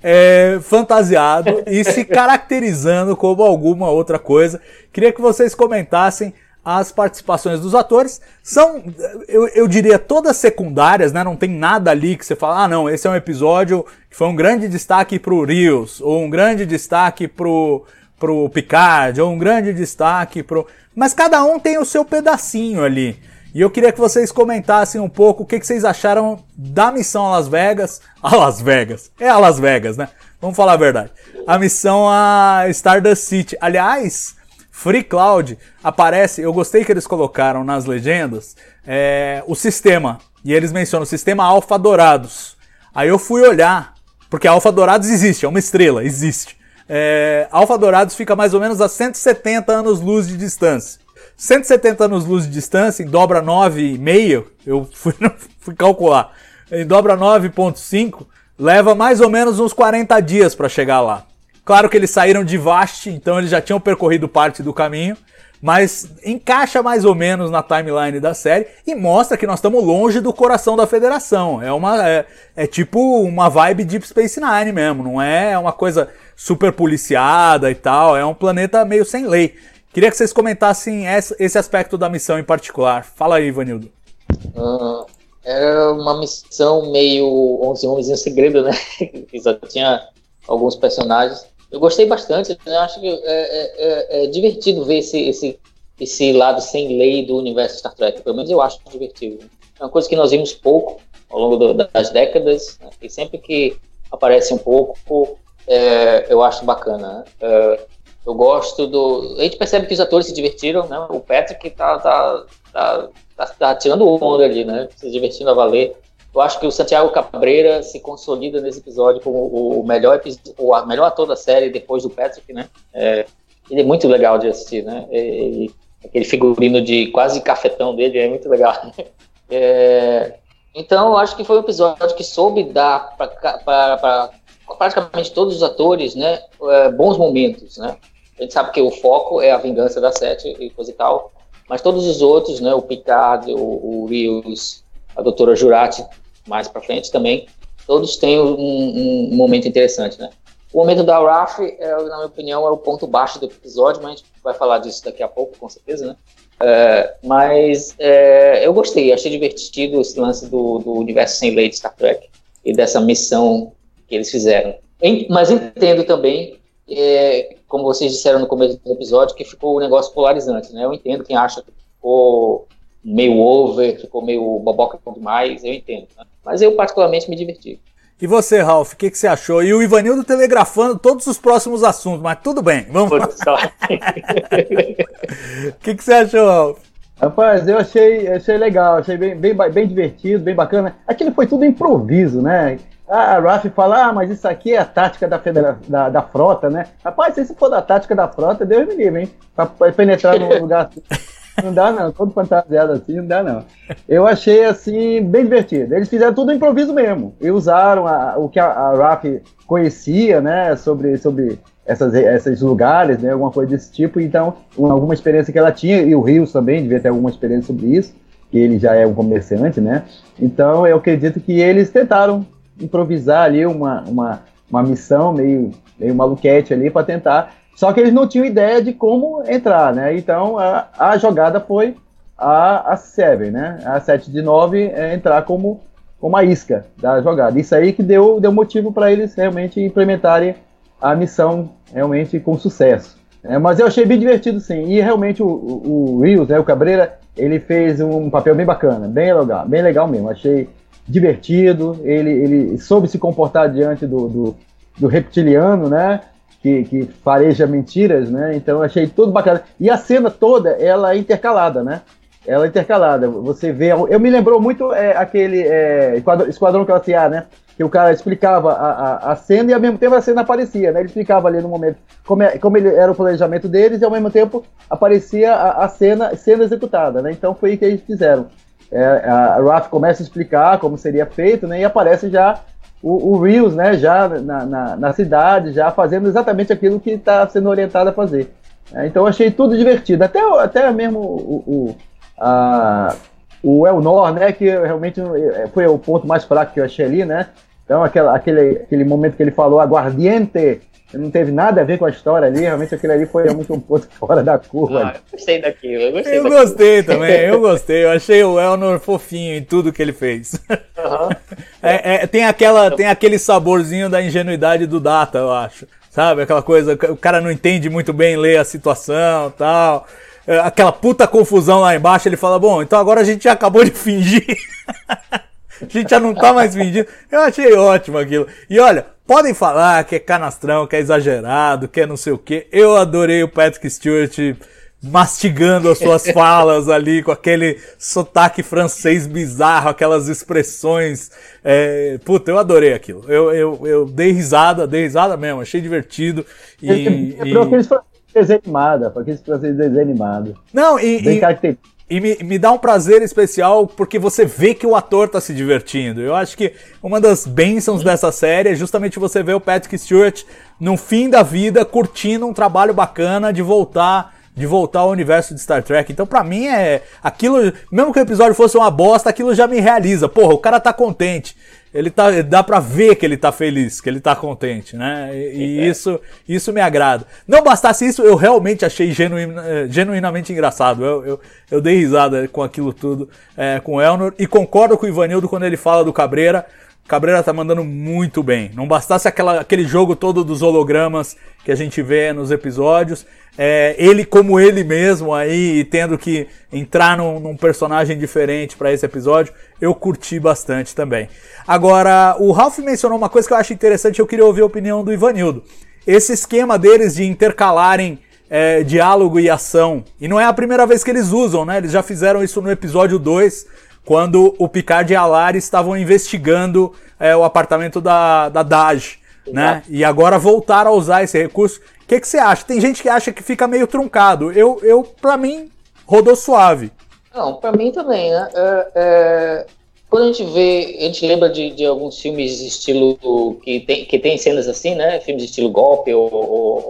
Speaker 4: é, fantasiado e se caracterizando como alguma outra coisa. Queria que vocês comentassem as participações dos atores. São, eu, eu diria, todas secundárias, né? Não tem nada ali que você fala, ah não, esse é um episódio que foi um grande destaque pro Rios, ou um grande destaque pro, pro Picard, ou um grande destaque pro... Mas cada um tem o seu pedacinho ali. E eu queria que vocês comentassem um pouco o que, que vocês acharam da missão a Las Vegas. A Las Vegas. É a Las Vegas, né? Vamos falar a verdade. A missão a Stardust City. Aliás, Free Cloud aparece, eu gostei que eles colocaram nas legendas, é, o sistema, e eles mencionam o sistema Alpha Dourados. Aí eu fui olhar, porque Alpha Dourados existe, é uma estrela, existe. É, Alpha Dourados fica mais ou menos a cento e setenta anos-luz de distância. cento e setenta anos-luz de distância, em dobra nove vírgula cinco, eu fui, fui calcular, em dobra nove vírgula cinco, leva mais ou menos uns quarenta dias para chegar lá. Claro que eles saíram de Vast, então eles já tinham percorrido parte do caminho, mas encaixa mais ou menos na timeline da série e mostra que nós estamos longe do coração da Federação. É, uma, é, é tipo uma vibe Deep Space Nine mesmo, não é uma coisa super policiada e tal, é um planeta meio sem lei. Queria que vocês comentassem esse aspecto da missão em particular. Fala aí, Ivanildo.
Speaker 6: Uh, era uma missão meio onze Homens em um Segredo, né? Que só tinha alguns personagens. Eu gostei bastante, eu acho que é, é, é divertido ver esse, esse, esse lado sem lei do universo Star Trek, pelo menos eu acho divertido. É uma coisa que nós vimos pouco ao longo do, das décadas, né? E sempre que aparece um pouco, é, eu acho bacana. Né? É, eu gosto do... A gente percebe que os atores se divertiram, né? O Patrick tá, tá, tá, tá, tá tirando onda ali, né? Se divertindo a valer. Eu acho que o Santiago Cabrera se consolida nesse episódio como o melhor, o melhor ator da série depois do Patrick, né? É, ele é muito legal de assistir, né? Ele, aquele figurino de quase cafetão dele é muito legal. É, então, eu acho que foi um episódio que soube dar para praticamente todos os atores, né, bons momentos, né? A gente sabe que o foco é a vingança da Sete e coisa e tal, mas todos os outros, né, o Picard, o, o Rios, a doutora Jurati, mais pra frente também, todos têm um, um, um momento interessante, né? O momento da Raf, é, na minha opinião, é o ponto baixo do episódio, mas a gente vai falar disso daqui a pouco, com certeza, né? É, mas é, eu gostei, achei divertido esse lance do, do universo sem lei de Star Trek e dessa missão que eles fizeram. Mas entendo também, é, como vocês disseram no começo do episódio, que ficou um negócio polarizante, né? Eu entendo quem acha que ficou meio over, ficou meio boboca demais, eu entendo, né? Mas eu particularmente me diverti.
Speaker 4: E você, Ralph, o que, que você achou? E o Ivanildo telegrafando todos os próximos assuntos, mas tudo bem, vamos lá. O que, que você achou, Ralph?
Speaker 5: Rapaz, eu achei, achei legal, achei bem, bem, bem divertido, bem bacana. Aquilo foi tudo improviso, né? A Raf fala, ah, mas isso aqui é a tática da, federa- da, da frota, né? Rapaz, se isso for da tática da frota, Deus me livre, hein? Pra, pra penetrar num lugar assim. Não dá não, todo fantasiado assim, não dá não. Eu achei assim, bem divertido. Eles fizeram tudo improviso mesmo. E usaram a, o que a, a Raf conhecia, né, sobre, sobre essas, esses lugares, né, alguma coisa desse tipo. Então, alguma experiência que ela tinha, e o Rios também devia ter alguma experiência sobre isso, que ele já é um comerciante, né. Então, eu acredito que eles tentaram improvisar ali uma, uma, uma missão meio, meio maluquete ali para tentar. Só que eles não tinham ideia de como entrar, né? Então a, a jogada foi a, a Seven, né? A sete de nove é entrar como, como a isca da jogada. Isso aí que deu, deu motivo para eles realmente implementarem a missão realmente com sucesso. É, mas eu achei bem divertido, sim. E realmente o, o, o Rios, né, o Cabreira, ele fez um papel bem bacana, bem legal, bem legal mesmo. Achei divertido, ele, ele soube se comportar diante do, do, do reptiliano, né? Que, que fareja mentiras, né? Então eu achei tudo bacana. E a cena toda, ela é intercalada, né? Ela é intercalada. Você vê... Eu me lembrou muito é, aquele é, Esquadrão Classe A, né? Que o cara explicava a, a, a cena e ao mesmo tempo a cena aparecia, né? Ele explicava ali no momento como, é, como ele, era o planejamento deles e ao mesmo tempo aparecia a, a cena sendo executada, né? Então foi o que eles fizeram. É, a Raf começa a explicar como seria feito, né? E aparece já o, o Rios, né, já na, na, na cidade, já fazendo exatamente aquilo que está sendo orientado a fazer. É, então eu achei tudo divertido, até, até mesmo o, o, a, o Elnor, né, que realmente foi o ponto mais fraco que eu achei ali, né, então aquela, aquele, aquele momento que ele falou aguardiente, não teve nada a ver com a história ali, realmente aquele ali foi muito um ponto fora da curva.
Speaker 6: Ah, eu gostei daquilo, eu gostei
Speaker 4: Eu
Speaker 6: daquilo.
Speaker 4: gostei também, eu gostei, eu achei o Elnor fofinho em tudo que ele fez.
Speaker 6: Uhum.
Speaker 4: É, é, tem, aquela, tem aquele saborzinho da ingenuidade do Data, eu acho, sabe, aquela coisa, o cara não entende muito bem ler a situação e tal, aquela puta confusão lá embaixo, ele fala, bom, então agora a gente já acabou de fingir, a gente já não tá mais fingindo, eu achei ótimo aquilo, e olha, podem falar que é canastrão, que é exagerado, que é não sei o que. Eu adorei o Patrick Stewart mastigando as suas falas ali, com aquele sotaque francês bizarro, aquelas expressões. É... Puta, eu adorei aquilo. Eu, eu, eu dei risada, dei risada mesmo, achei divertido. E,
Speaker 5: ele, ele, e... aqueles desenho animado, aqueles desenho animado.
Speaker 4: Não, e... Bem e... E me, me dá um prazer especial porque você vê que o ator tá se divertindo. Eu acho que uma das bênçãos dessa série é justamente você ver o Patrick Stewart no fim da vida curtindo um trabalho bacana de voltar, de voltar ao universo de Star Trek. Então pra mim é aquilo, mesmo que o episódio fosse uma bosta, aquilo já me realiza. Porra, o cara tá contente. Ele tá, dá pra ver que ele tá feliz, que ele tá contente, né? E, e isso, isso me agrada. Não bastasse isso, eu realmente achei genuína, genuinamente engraçado. Eu, eu, eu dei risada com aquilo tudo, é, com o Elnor. E concordo com o Ivanildo quando ele fala do Cabreira. Cabreira tá mandando muito bem. Não bastasse aquela, aquele jogo todo dos hologramas que a gente vê nos episódios. É, ele como ele mesmo aí, tendo que entrar num, num personagem diferente para esse episódio, eu curti bastante também. Agora, o Ralph mencionou uma coisa que eu acho interessante, eu queria ouvir a opinião do Ivanildo. Esse esquema deles de intercalarem é, diálogo e ação, e não é a primeira vez que eles usam, né? Eles já fizeram isso no episódio dois, quando o Picard e a Laris estavam investigando é, o apartamento da, da Dahj, né? E agora voltaram a usar esse recurso. O que, que você acha? Tem gente que acha que fica meio truncado. Eu, eu pra mim, rodou suave.
Speaker 6: Não, pra mim também, né? É, é, quando a gente vê, a gente lembra de, de alguns filmes estilo que tem, que tem cenas assim, né? Filmes estilo golpe, ou, ou,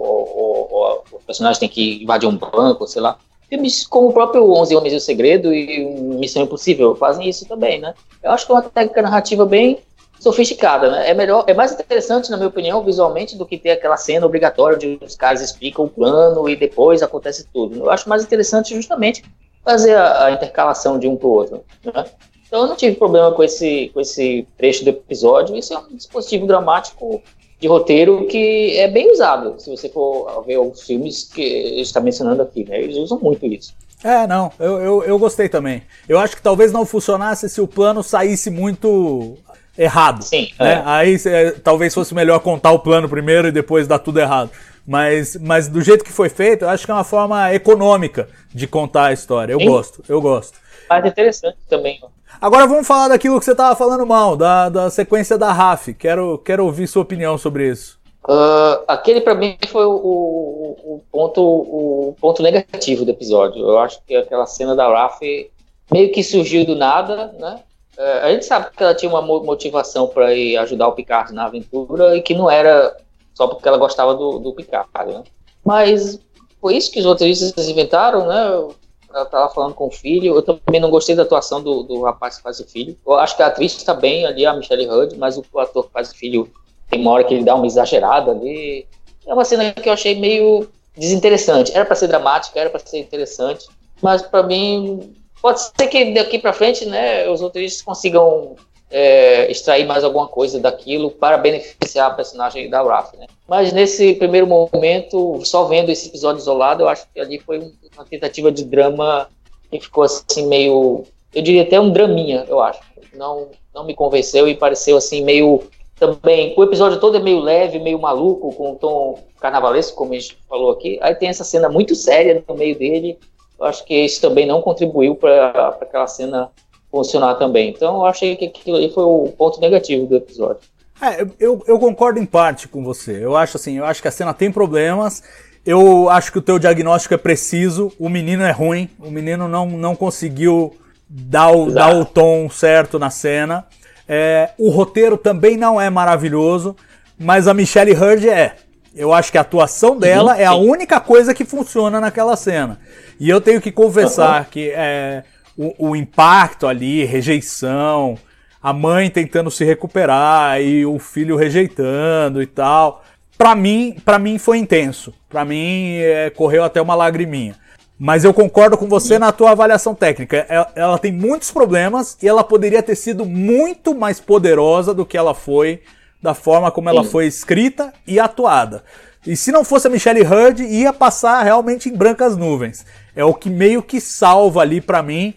Speaker 6: ou, ou o personagem tem que invadir um banco, sei lá. Filmes como o próprio onze Homens e o Segredo e Missão Impossível fazem isso também, né? Eu acho que é uma técnica narrativa bem sofisticada, né? É melhor, é mais interessante, na minha opinião, visualmente, do que ter aquela cena obrigatória onde os caras explicam o plano e depois acontece tudo. Eu acho mais interessante justamente fazer a, a intercalação de um pro outro, né? Então eu não tive problema com esse, com esse trecho do episódio. Isso é um dispositivo dramático de roteiro que é bem usado, se você for ver os filmes que a gente está mencionando aqui, né? Eles usam muito isso.
Speaker 4: É, não, eu, eu, eu gostei também. Eu acho que talvez não funcionasse se o plano saísse muito errado.
Speaker 6: Sim,
Speaker 4: né?
Speaker 6: é.
Speaker 4: Aí é, talvez fosse melhor contar o plano primeiro e depois dar tudo errado. Mas, mas do jeito que foi feito, eu acho que é uma forma econômica de contar a história. Eu Sim. gosto, eu gosto.
Speaker 6: Mas é interessante também.
Speaker 4: Agora vamos falar daquilo que você estava falando mal, da, da sequência da Raf. Quero, quero ouvir sua opinião sobre isso.
Speaker 6: Uh, aquele para mim foi o, o, o, ponto, o ponto negativo do episódio. Eu acho que aquela cena da Raf meio que surgiu do nada, né? Uh, a gente sabe que ela tinha uma motivação para ir ajudar o Picard na aventura e que não era só porque ela gostava do, do Picard, né? Mas foi isso que os roteiristas inventaram, né? Ela estava falando com o filho. Eu também não gostei da atuação do, do rapaz que faz o filho. Eu acho que a atriz está bem ali, a Michelle Hurd, mas o ator que faz o filho tem uma hora que ele dá uma exagerada ali. É uma cena que eu achei meio desinteressante. Era para ser dramática, era para ser interessante, mas para mim pode ser que daqui para frente, né, os roteiristas consigam é, extrair mais alguma coisa daquilo para beneficiar a personagem da Raf, né? Mas nesse primeiro momento, só vendo esse episódio isolado, eu acho que ali foi uma tentativa de drama que ficou assim meio, eu diria até um draminha, eu acho. Não, não me convenceu e pareceu assim meio também, o episódio todo é meio leve, meio maluco, com um tom carnavalesco, como a gente falou aqui. Aí tem essa cena muito séria no meio dele. Eu acho que isso também não contribuiu para aquela cena funcionar também. Então eu achei que aquilo ali foi o ponto negativo do episódio.
Speaker 4: É, eu, eu concordo em parte com você. Eu acho assim, eu acho que a cena tem problemas. Eu acho que o teu diagnóstico é preciso. O menino é ruim. O menino não, não conseguiu dar o, dar o tom certo na cena. É, o roteiro também não é maravilhoso, mas a Michelle Hurd é. Eu acho que a atuação dela sim, sim. é a única coisa que funciona naquela cena. E eu tenho que confessar uhum. que é, o, o impacto ali, rejeição, a mãe tentando se recuperar e o filho rejeitando e tal, pra mim, pra mim foi intenso. Pra mim é, correu até uma lagriminha. Mas eu concordo com você na tua avaliação técnica. Ela, ela tem muitos problemas e ela poderia ter sido muito mais poderosa do que ela foi, da forma como ela Sim. foi escrita e atuada. E se não fosse a Michelle Hurd, ia passar realmente em brancas nuvens. É o que meio que salva ali pra mim.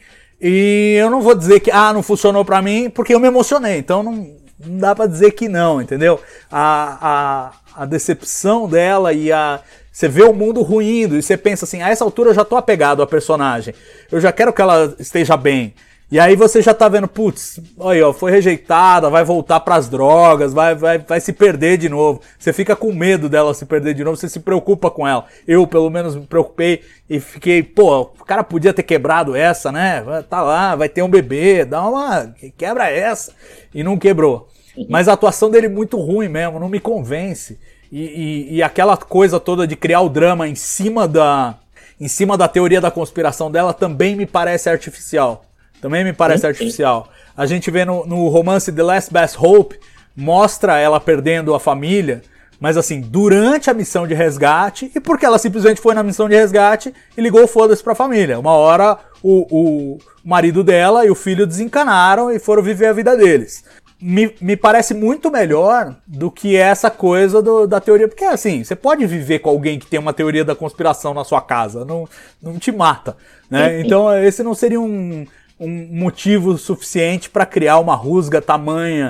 Speaker 4: E eu não vou dizer que ah, não funcionou pra mim, porque eu me emocionei. Então não, não dá pra dizer que não, entendeu? A, a, a decepção dela e a... Você vê o mundo ruindo e você pensa assim, a essa altura eu já tô apegado à personagem. Eu já quero que ela esteja bem. E aí você já tá vendo, putz, olha, ó, foi rejeitada, vai voltar pras drogas, vai, vai, vai se perder de novo. Você fica com medo dela se perder de novo, você se preocupa com ela. Eu, pelo menos, me preocupei e fiquei, pô, o cara podia ter quebrado essa, né? Tá lá, vai ter um bebê, dá uma... quebra essa. E não quebrou. Mas a atuação dele é muito ruim mesmo, não me convence. E, e, e aquela coisa toda de criar o drama em cima da, em cima da teoria da conspiração dela também me parece artificial. Também me parece sim, artificial. Sim. A gente vê no, no romance The Last Best Hope, mostra ela perdendo a família, mas assim, durante a missão de resgate, e porque ela simplesmente foi na missão de resgate e ligou o foda-se pra família. Uma hora o, o marido dela e o filho desencanaram e foram viver a vida deles. Me, me parece muito melhor do que essa coisa do, da teoria, porque assim, você pode viver com alguém que tem uma teoria da conspiração na sua casa, não, não te mata, né? Então esse não seria um, um motivo suficiente para criar uma rusga tamanha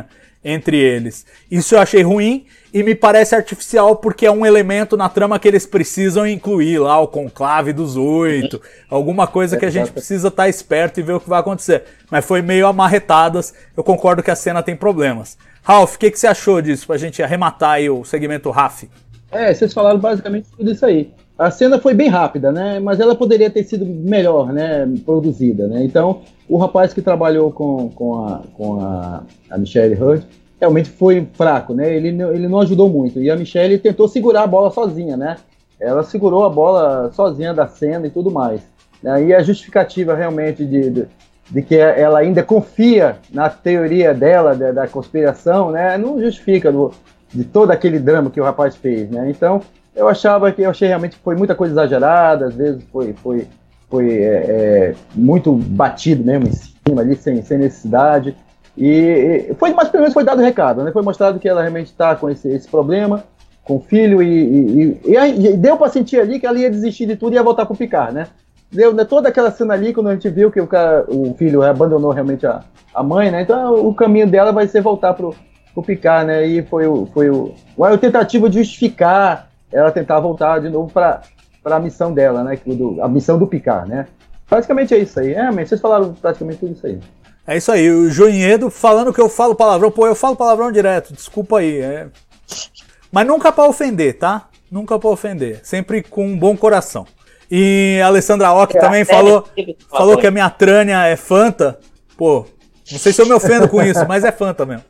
Speaker 4: entre eles. Isso eu achei ruim e me parece artificial porque é um elemento na trama que eles precisam incluir lá, o conclave dos oito, alguma coisa que a gente precisa estar esperto e ver o que vai acontecer. Mas foi meio amarretadas, eu concordo que a cena tem problemas. Ralph, o que, que você achou disso, pra gente arrematar aí o segmento Raf?
Speaker 5: É, vocês falaram basicamente tudo isso aí. A cena foi bem rápida, né? Mas ela poderia ter sido melhor, né? Produzida, né? Então, o rapaz que trabalhou com, com, a, com a, a Michelle Hurd realmente foi fraco, né? Ele, ele não ajudou muito. E a Michelle tentou segurar a bola sozinha, né? Ela segurou a bola sozinha da cena e tudo mais. Né? E a justificativa realmente de, de, de que ela ainda confia na teoria dela, da, da conspiração, né? Não justifica do, de todo aquele drama que o rapaz fez, né? Então, eu achava que eu achei realmente que foi muita coisa exagerada, às vezes foi, foi, foi é, é, muito batido mesmo em cima ali, sem, sem necessidade. E, e foi, mas pelo menos foi dado o recado, né? Foi mostrado que ela realmente está com esse, esse problema, com o filho, e, e, e, e, e deu para sentir ali que ela ia desistir de tudo e ia voltar pro Picard, né? Deu, né, toda aquela cena ali, quando a gente viu que o, cara, o filho abandonou realmente a, a mãe, né? Então o caminho dela vai ser voltar pro, pro Picard, né? E foi o, foi o, a tentativa de justificar ela tentar voltar de novo para a missão dela, né? Do, a missão do Picard, né? Praticamente é isso aí. É, mas vocês falaram praticamente tudo isso aí.
Speaker 4: É isso aí, o Joinhedo falando que eu falo palavrão. Pô, eu falo palavrão direto, desculpa aí. É... Mas nunca pra ofender, tá? Nunca pra ofender. Sempre com um bom coração. E a Alessandra Ock é, também é, falou, é, falou que a minha trânia é Fanta. Pô, não sei se eu me ofendo com isso, mas é Fanta mesmo.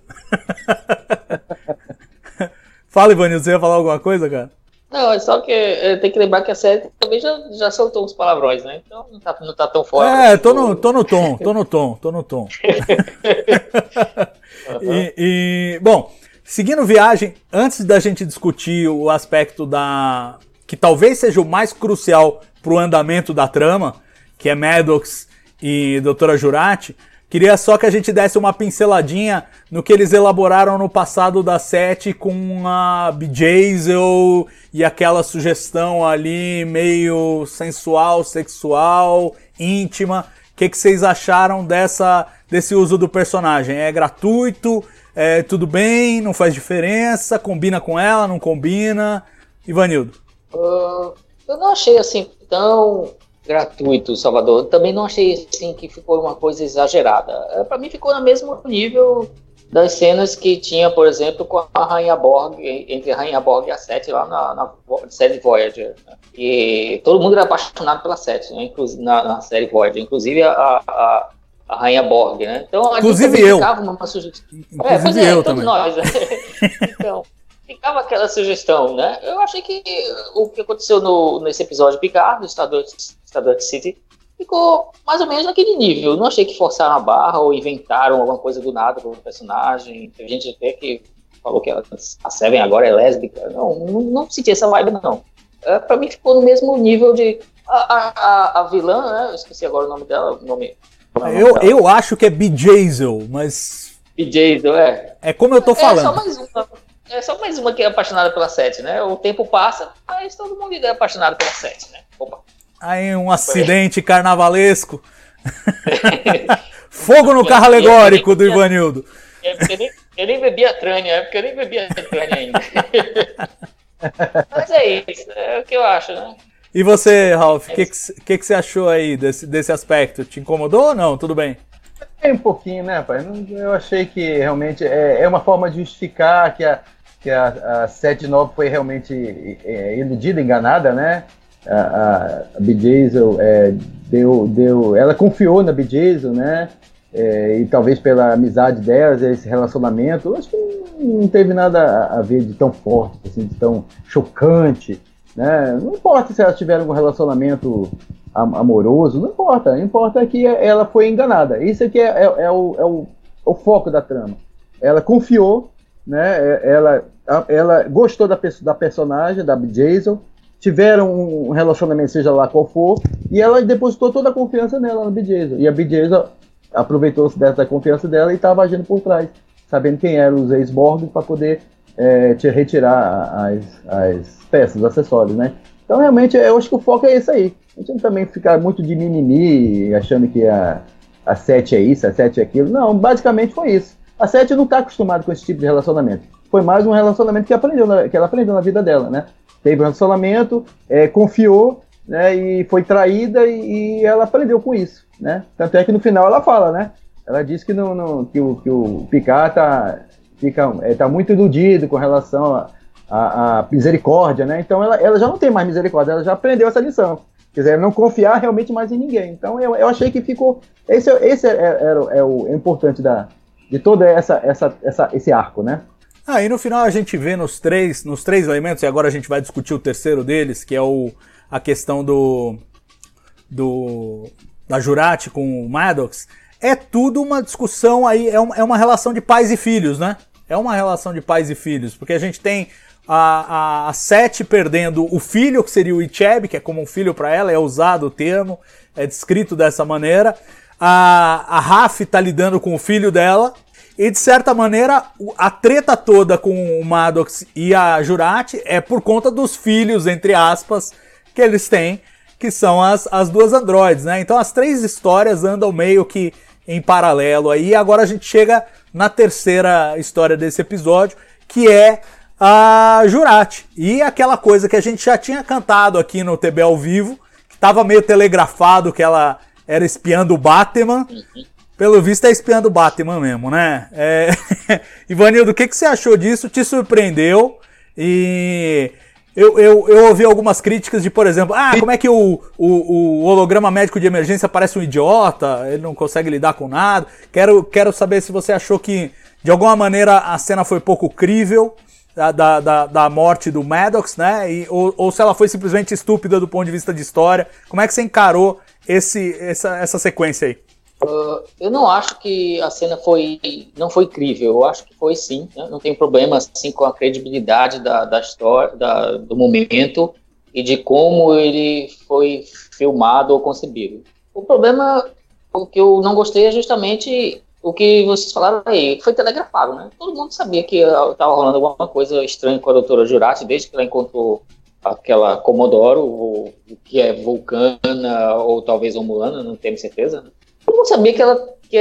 Speaker 4: Fala, Ivanildo, você ia falar alguma coisa, cara?
Speaker 6: Não, é só que é, tem que lembrar que a série também já, já soltou uns palavrões, né? Então não tá, não tá tão fora.
Speaker 4: É, tô no, tô no tom, tô no tom, tô no tom. uhum. e, e, bom, seguindo viagem, antes da gente discutir o aspecto da... que talvez seja o mais crucial pro andamento da trama, que é Maddox e doutora Jurati, queria só que a gente desse uma pinceladinha no que eles elaboraram no passado da Sete com a Bjayzl e aquela sugestão ali meio sensual, sexual, íntima. O que, que vocês acharam dessa, desse uso do personagem? É gratuito? É tudo bem? Não faz diferença? Combina com ela? Não combina? Ivanildo?
Speaker 6: Uh, eu não achei assim tão... gratuito, Salvador. Também não achei assim que ficou uma coisa exagerada. Para mim ficou no mesmo nível das cenas que tinha, por exemplo, com a Rainha Borg, entre a Rainha Borg e a Sete lá na, na série Voyager. Né? E todo mundo era apaixonado pela Sete, né? Inclusive, na, na série Voyager, inclusive a, a, a Rainha Borg, né? Então, a
Speaker 4: inclusive eu.
Speaker 6: Ficava uma sugestão.
Speaker 4: Inclusive é, pois é, eu
Speaker 6: todos
Speaker 4: também.
Speaker 6: nós. Né? Então, ficava aquela sugestão, né? Eu achei que o que aconteceu no, nesse episódio Picard, do Stardust City, ficou mais ou menos naquele nível. Não achei que forçaram a barra ou inventaram alguma coisa do nada com o personagem. Tem gente até que falou que a Seven agora é lésbica. Não, não, não senti essa vibe, não. É, pra mim ficou no mesmo nível de... A, a, a vilã, né? Eu esqueci agora o nome dela. O nome, o nome
Speaker 4: eu,
Speaker 6: dela.
Speaker 4: eu acho que é Bjayzl, mas...
Speaker 6: Bjayzl, é.
Speaker 4: É como eu tô falando.
Speaker 6: É só mais uma... É só mais uma que é apaixonada pela Sete, né? O tempo passa, mas todo mundo é apaixonado pela Sete, né? Opa.
Speaker 4: Aí um acidente carnavalesco. Fogo no carro alegórico do Ivanildo.
Speaker 6: Eu, eu, nem, eu nem bebi a trânia, é porque eu nem bebi a trânia ainda. Mas é isso, é o que eu acho, né?
Speaker 4: E você, Ralph, o que, que, que você achou aí desse, desse aspecto? Te incomodou ou não? Tudo bem?
Speaker 5: É um pouquinho, né, pai? Eu achei que realmente é, é uma forma de justificar que a, que a, a sete nove foi realmente é, iludida, enganada, né? A, a, a Bjayzl é, deu, deu, ela confiou na Bjayzl, né? É, e talvez pela amizade delas, esse relacionamento, eu acho que não teve nada a ver de tão forte, assim, de tão chocante, né? Não importa se elas tiveram um relacionamento amoroso, não importa, não importa que ela foi enganada. Isso aqui é, é, é, o, é o, o foco da trama. Ela confiou, né? Ela, ela gostou da, da personagem, da Bjayzl, tiveram um relacionamento, seja lá qual for, e ela depositou toda a confiança nela, na Bjayzl. E a Bjayzl aproveitou-se dessa confiança dela e estava agindo por trás, sabendo quem eram os ex-Borg para poder é, te retirar as, as peças, os acessórios, né? Então, realmente, eu acho que o foco é esse aí. A gente não também ficar muito de mimimi, achando que a, a sete é isso, a sete é aquilo. Não, basicamente foi isso. A Sete não está acostumada com esse tipo de relacionamento. Foi mais um relacionamento que, aprendeu na, que ela aprendeu na vida dela, né? Teve um relacionamento, é, confiou, né? E foi traída e, e ela aprendeu com isso, né? Tanto é que no final ela fala, né? Ela diz que, no, no, que, o, que o Picard tá, fica, é, tá muito iludido com relação a, a, a misericórdia, né? Então ela, ela já não tem mais misericórdia, ela já aprendeu essa lição. Quer dizer, não confiar realmente mais em ninguém. Então eu, eu achei que ficou... Esse, esse é, é, é, é o importante da, de todo essa, essa, essa, esse arco, né?
Speaker 4: Ah, e no final a gente vê nos três, nos três elementos, e agora a gente vai discutir o terceiro deles, que é o, a questão do, do da Jurati com o Maddox. É tudo uma discussão aí, é uma, é uma relação de pais e filhos, né? É uma relação de pais e filhos, porque a gente tem a, a, a Sete perdendo o filho, que seria o Icheb, que é como um filho para ela, é usado o termo, é descrito dessa maneira. A, a Raf tá lidando com o filho dela, e de certa maneira a treta toda com o Maddox e a Jurati é por conta dos filhos, entre aspas, que eles têm, que são as, as duas androides, né? Então as três histórias andam meio que em paralelo aí. Agora a gente chega na terceira história desse episódio, que é a Jurati. E aquela coisa que a gente já tinha cantado aqui no T B ao vivo, que estava meio telegrafado que ela era espiã do Batman. Pelo visto é espiã do Batman mesmo, né? É... Ivanildo, o que, que você achou disso? Te surpreendeu? E eu, eu, eu ouvi algumas críticas de, por exemplo, ah, como é que o, o, o holograma médico de emergência parece um idiota, ele não consegue lidar com nada. Quero, quero saber se você achou que, de alguma maneira, a cena foi pouco crível da, da, da, da morte do Maddox, né? E, ou, ou se ela foi simplesmente estúpida do ponto de vista de história. Como é que você encarou esse, essa, essa sequência aí?
Speaker 6: Uh, eu não acho que a cena foi, não foi incrível, eu acho que foi sim, né? Não tem problema assim com a credibilidade da, da história, da, do momento e de como ele foi filmado ou concebido. O problema, o que eu não gostei é justamente o que vocês falaram aí, foi telegrafado, né? Todo mundo sabia que estava rolando alguma coisa estranha com a doutora Jurati, desde que ela encontrou aquela Comodoro, ou, que é vulcana ou talvez Romulana, não tenho certeza, né? Eu não sabia que ela que,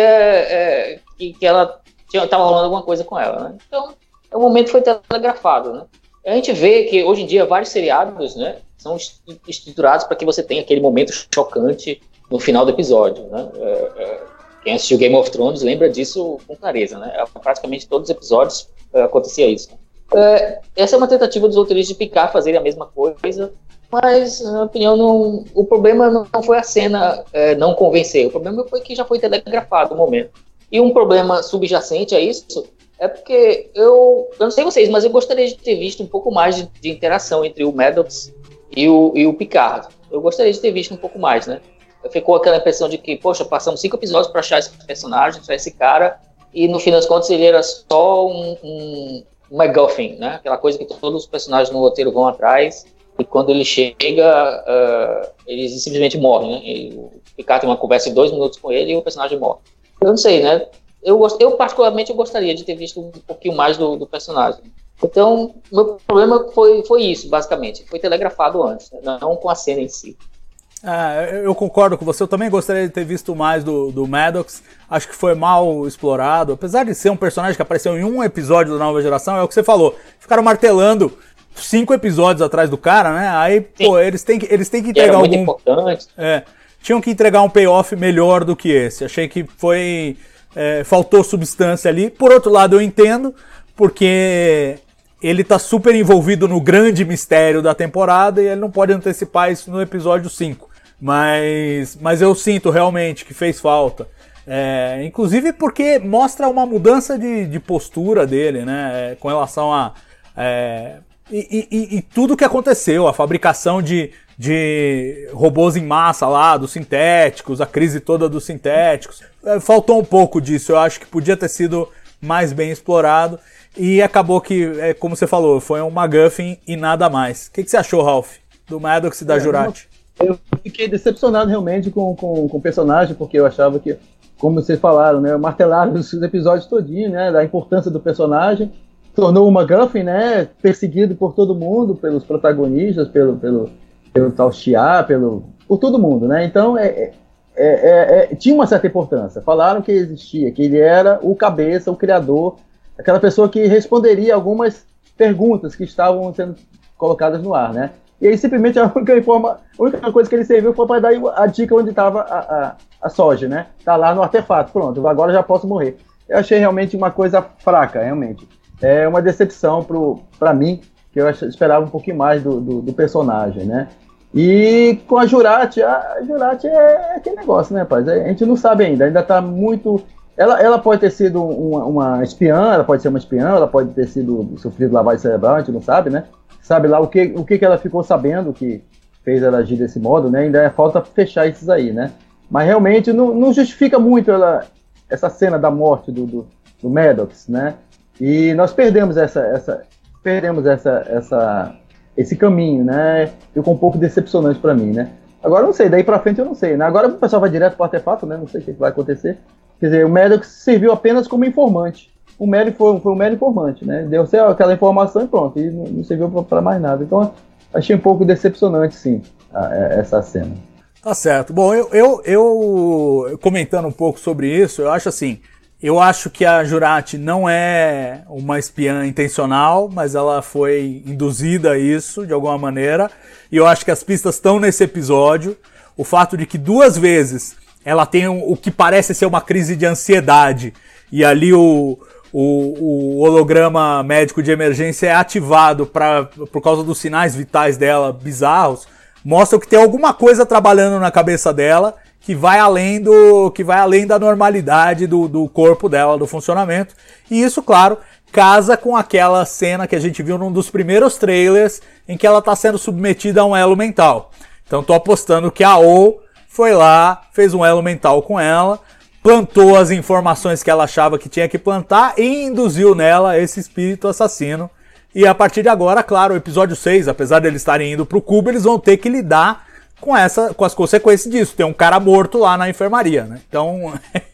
Speaker 6: é, que, que ela estava rolando alguma coisa com ela, né? Então, o momento foi telegrafado, né? A gente vê que hoje em dia vários seriados, né, são estruturados para que você tenha aquele momento chocante no final do episódio, né? É, é, quem assistiu Game of Thrones lembra disso com clareza, né? Praticamente todos os episódios é, acontecia isso. É, essa é uma tentativa dos roteiristas de Picard fazerem a mesma coisa. Mas, na minha opinião, não, o problema não foi a cena é, não convencer, o problema foi que já foi telegrafado o momento. E um problema subjacente a isso é porque eu, eu não sei vocês, mas eu gostaria de ter visto um pouco mais de, de interação entre o Maddox e o, e o Picard. Eu gostaria de ter visto um pouco mais, né? Ficou aquela impressão de que, poxa, passamos cinco episódios para achar esse personagem, achar esse cara, e no fim das contas ele era só um, um, um MacGuffin, né? Aquela coisa que todos os personagens no roteiro vão atrás. E quando ele chega, uh, ele simplesmente morre, né? E o Picard tem uma conversa de dois minutos com ele e o personagem morre. Eu não sei, né? Eu, eu particularmente, eu gostaria de ter visto um pouquinho mais do, do personagem. Então, meu problema foi, foi isso, basicamente. Foi telegrafado antes, né? Não com a cena em si.
Speaker 4: Ah, eu concordo com você. Eu também gostaria de ter visto mais do, do Maddox. Acho que foi mal explorado. Apesar de ser um personagem que apareceu em um episódio da Nova Geração, é o que você falou. Ficaram martelando cinco episódios atrás do cara, né? Aí, sim, pô, eles têm que, eles têm que entregar
Speaker 6: era
Speaker 4: algum...
Speaker 6: muito importante.
Speaker 4: É, tinham que entregar um payoff melhor do que esse. Achei que foi... É, faltou substância ali. Por outro lado, eu entendo, porque ele tá super envolvido no grande mistério da temporada e ele não pode antecipar isso no episódio cinco. Mas, mas eu sinto realmente que fez falta. É, inclusive porque mostra uma mudança de, de postura dele, né? É, com relação a... É, E, e, e tudo que aconteceu, a fabricação de, de robôs em massa lá, dos sintéticos, a crise toda dos sintéticos, faltou um pouco disso. Eu acho que podia ter sido mais bem explorado e acabou que, é, como você falou, foi um MacGuffin e nada mais. O que, que você achou, Ralph, do Maddox e da é, Jurati?
Speaker 5: Eu fiquei decepcionado realmente com, com, com o personagem, porque eu achava que, como vocês falaram, né, martelaram os episódios todinhos, né, da importância do personagem. Tornou o MacGuffin, né, perseguido por todo mundo, pelos protagonistas, pelo, pelo, pelo tal Shia, pelo, por todo mundo, né? Então é, é, é, é, tinha uma certa importância. Falaram que existia, que ele era o cabeça, o criador, aquela pessoa que responderia algumas perguntas que estavam sendo colocadas no ar, né? E aí simplesmente a única, informa, a única coisa que ele serviu foi para dar a dica onde estava a, a, a soja, né? Tá lá no artefato, pronto, agora já posso morrer. Eu achei realmente uma coisa fraca, realmente. É uma decepção para mim, que eu esperava um pouquinho mais do, do, do personagem, né? E com a Jurati, a Jurati é aquele negócio, né, rapaz? A gente não sabe ainda, ainda tá muito... Ela, ela pode ter sido uma, uma espiã, ela pode ser uma espiã, ela pode ter sido sofrido lavagem cerebral, a gente não sabe, né? Sabe lá o que, o que ela ficou sabendo que fez ela agir desse modo, né? Ainda falta fechar esses aí, né? Mas realmente não, não justifica muito ela, essa cena da morte do, do, do Maddox, né? E nós perdemos essa, essa, perdemos essa, essa, esse caminho, né? Ficou um pouco decepcionante para mim, né? Agora eu não sei, daí para frente eu não sei, né? Agora o pessoal vai direto para o artefato, né? Não sei o que vai acontecer. Quer dizer, o Maddox serviu apenas como informante. O Mary foi, foi um mero informante, né? Deu aquela informação e pronto, e não, não serviu para mais nada. Então, achei um pouco decepcionante, sim, a, a, essa cena.
Speaker 4: Tá certo. Bom, eu, eu, eu comentando um pouco sobre isso, eu acho assim, eu acho que a Jurati não é uma espiã intencional, mas ela foi induzida a isso de alguma maneira, e eu acho que as pistas estão nesse episódio. O fato de que duas vezes ela tem o que parece ser uma crise de ansiedade, e ali o, o, o holograma médico de emergência é ativado pra, por causa dos sinais vitais dela bizarros, mostra que tem alguma coisa trabalhando na cabeça dela que vai além, do, que vai além da normalidade do, do corpo dela, do funcionamento. E isso, claro, casa com aquela cena que a gente viu num dos primeiros trailers em que ela está sendo submetida a um elo mental. Então tô apostando que a O foi lá, fez um elo mental com ela, plantou as informações que ela achava que tinha que plantar e induziu nela esse espírito assassino. E a partir de agora, claro, o episódio seis, apesar de eles estarem indo pro cubo, eles vão ter que lidar com, essa, com as consequências disso. Tem um cara morto lá na enfermaria, né? Então,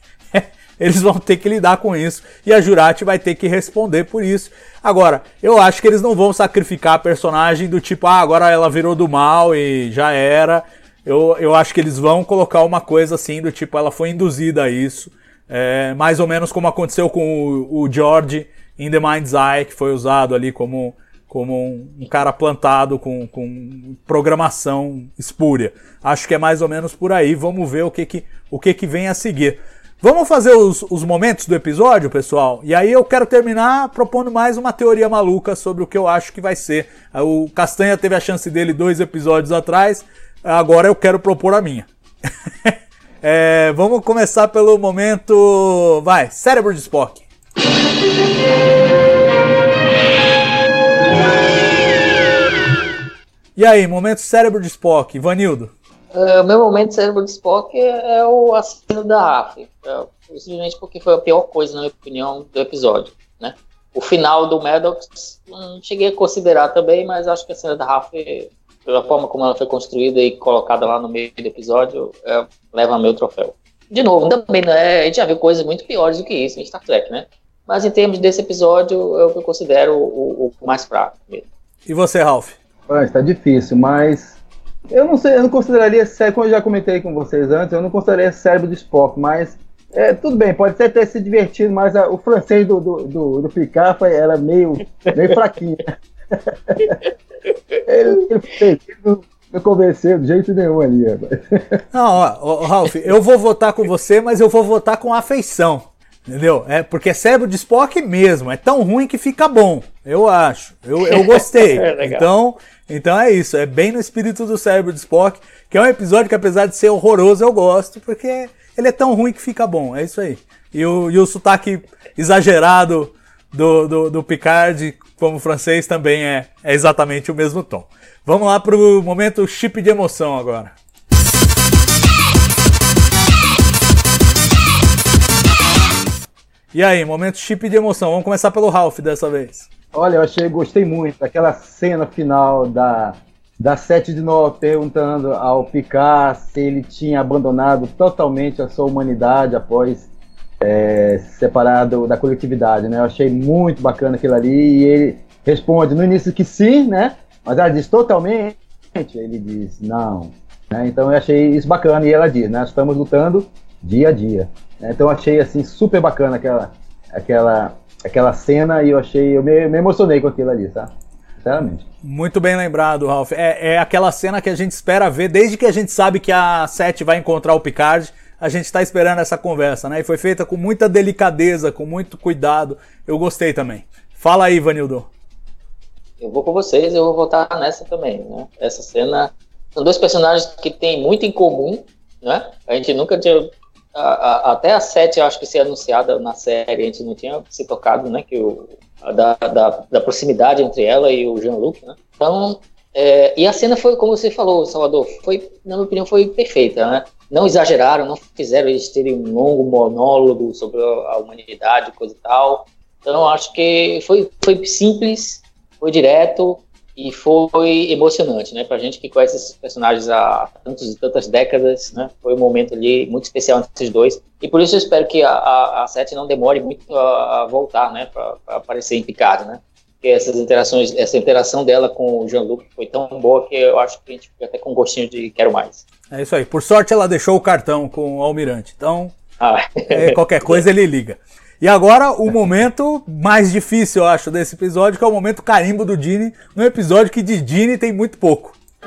Speaker 4: eles vão ter que lidar com isso. E a Jurati vai ter que responder por isso. Agora, eu acho que eles não vão sacrificar a personagem do tipo, ah, agora ela virou do mal e já era. Eu, eu acho que eles vão colocar uma coisa assim, do tipo, ela foi induzida a isso. É, mais ou menos como aconteceu com o, o George in The Mind's Eye, que foi usado ali como, como um, um cara plantado com, com programação espúria. Acho que é mais ou menos por aí. Vamos ver o que, que, o que, que vem a seguir. Vamos fazer os, os momentos do episódio, pessoal? E aí eu quero terminar propondo mais uma teoria maluca sobre o que eu acho que vai ser. O Castanha teve a chance dele dois episódios atrás. Agora eu quero propor a minha. é, vamos começar pelo momento... Vai, cérebro de Spock. E aí, momento cérebro de Spock. Ivanildo?
Speaker 6: O uh, meu momento cérebro de Spock é, é o assassino da Raf. É, simplesmente porque foi a pior coisa, na minha opinião, do episódio, né? O final do Maddox, não cheguei a considerar também, mas acho que a cena da Raf... pela forma como ela foi construída e colocada lá no meio do episódio, é, leva meu troféu. De novo, também, né, a gente já viu coisas muito piores do que isso em Star Trek, né? Mas em termos desse episódio, é o que eu considero o, o mais fraco mesmo.
Speaker 4: E você, Ralph?
Speaker 5: Ah, está difícil, mas eu não sei, eu não consideraria, como eu já comentei com vocês antes, eu não consideraria cérebro de Spock, mas é, tudo bem, pode até ter se divertido, mas a, o francês do, do, do, do Picard foi, era meio, meio fraquinho. Ele, ele, ele não, não convenceu de jeito nenhum ali, rapaz.
Speaker 4: Não, ó, ó, Ralph, eu vou votar com você, mas eu vou votar com afeição, entendeu? É porque é cérebro de Spock mesmo, é tão ruim que fica bom, eu acho, eu, eu gostei.
Speaker 6: É
Speaker 4: então, então é isso, é bem no espírito do cérebro de Spock, que é um episódio que apesar de ser horroroso eu gosto, porque ele é tão ruim que fica bom, é isso aí. E o, e o sotaque exagerado do, do, do Picard como francês também é, é exatamente o mesmo tom. Vamos lá pro momento chip de emoção agora. E aí, momento chip de emoção. Vamos começar pelo Ralph dessa vez.
Speaker 5: Olha, eu achei, gostei muito daquela cena final da, da sete de nove perguntando ao Picard se ele tinha abandonado totalmente a sua humanidade após é, se separar do, da coletividade, né? Eu achei muito bacana aquilo ali e ele responde no início que sim, né? Mas ela diz totalmente. Ele diz não, Né? Então eu achei isso bacana, e ela diz, né, estamos lutando dia a dia. Né? Então eu achei assim, super bacana aquela, aquela, aquela cena, e eu achei, eu me, me emocionei com aquilo ali, tá? Sinceramente.
Speaker 4: Muito bem lembrado, Ralph. É, é aquela cena que a gente espera ver, desde que a gente sabe que a Sete vai encontrar o Picard, a gente está esperando essa conversa, né? E foi feita com muita delicadeza, com muito cuidado. Eu gostei também. Fala aí, Vanildo.
Speaker 6: Eu vou com vocês, eu vou votar nessa também, né? Essa cena, são dois personagens que têm muito em comum, né? A gente nunca tinha, a, a, até a Sete, acho que ser anunciada na série, a gente não tinha se tocado, né? Que o, da, da, da proximidade entre ela e o Jean-Luc, né? Então, é, e a cena foi, como você falou, Salvador, foi, na minha opinião, foi perfeita, né? Não exageraram, não fizeram eles terem um longo monólogo sobre a humanidade, coisa e tal. Então, acho que foi, foi simples, foi direto e foi emocionante, né? Pra gente que conhece esses personagens há tantos e tantas décadas, né? Foi um momento ali muito especial entre esses dois. E por isso eu espero que a, a, a Sete não demore muito a, a voltar, né? Pra, pra aparecer em Picard, né? Porque essas interações, essa interação dela com o Jean-Luc foi tão boa que eu acho que a gente fica até com um gostinho de quero mais.
Speaker 4: É isso aí. Por sorte ela deixou o cartão com o Almirante. Então,
Speaker 6: ah.
Speaker 4: é, qualquer coisa ele liga. E agora o momento mais difícil, eu acho, desse episódio, que é o momento carimbo do Gene, num episódio que de Gene tem muito pouco.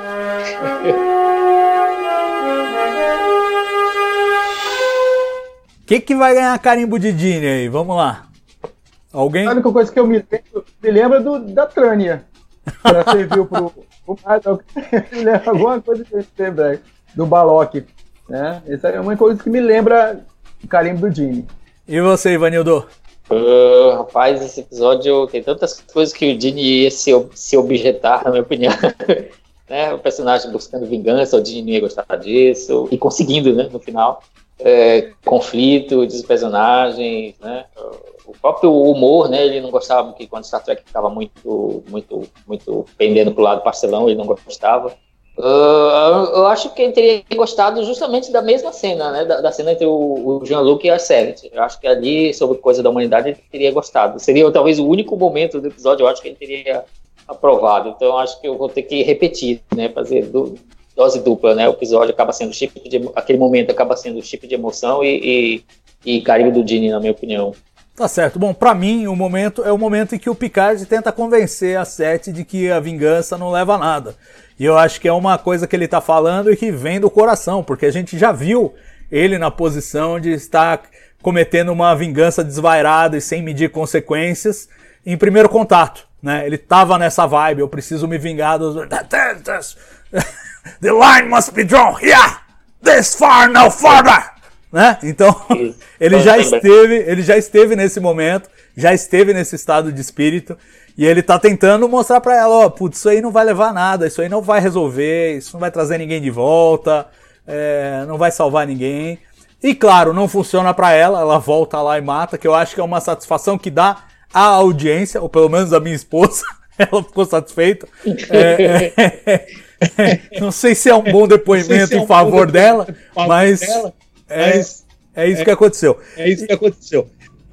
Speaker 4: Quem que vai ganhar carimbo de Gene aí? Vamos lá. Alguém?
Speaker 5: A única coisa que eu me lembro, me lembro é do, da Trânia. Ela serviu pro... pro me lembra alguma coisa que eu lembro, do Balok. Né? Essa é uma coisa que me lembra o carimbo do Gene.
Speaker 4: E você, Ivanildo?
Speaker 6: Uh, rapaz, esse episódio tem tantas coisas que o Gene ia se, se objetar, na minha opinião. Né? O personagem buscando vingança, o Gene ia gostar disso, e conseguindo, né, no final. É, conflito dos personagens, né? O próprio humor, né? Ele não gostava que quando Star Trek ficava muito, muito, muito pendendo pro lado parcelão, ele não gostava. Uh, eu acho que ele teria gostado justamente da mesma cena, né? Da, da cena entre o, o Jean-Luc e a Sete. Eu acho que ali, sobre coisa da humanidade, ele teria gostado. Seria talvez o único momento do episódio, eu acho que ele teria aprovado. Então eu acho que eu vou ter que repetir, né? Fazer do, dose dupla, né? O episódio acaba sendo chip de, aquele momento acaba sendo chip de emoção e, e, e carinho do Gene, na minha opinião.
Speaker 4: Tá certo. Bom, pra mim, o momento é o momento em que o Picard tenta convencer a Sete de que a vingança não leva a nada. E eu acho que é uma coisa que ele tá falando e que vem do coração, porque a gente já viu ele na posição de estar cometendo uma vingança desvairada e sem medir consequências em Primeiro Contato, né? Ele tava nessa vibe, eu preciso me vingar dos... The line must be drawn here! This far, no further! Né? Então, ele já esteve, ele já esteve nesse momento, já esteve nesse estado de espírito, e ele tá tentando mostrar pra ela, ó, putz, isso aí não vai levar a nada, isso aí não vai resolver, isso não vai trazer ninguém de volta, é, não vai salvar ninguém. E claro, não funciona pra ela, ela volta lá e mata, que eu acho que é uma satisfação que dá à audiência, ou pelo menos a minha esposa, ela ficou satisfeita. É, é, é, não sei se é um bom depoimento em favor dela, mas... É, é isso é, que aconteceu.
Speaker 7: É isso que aconteceu.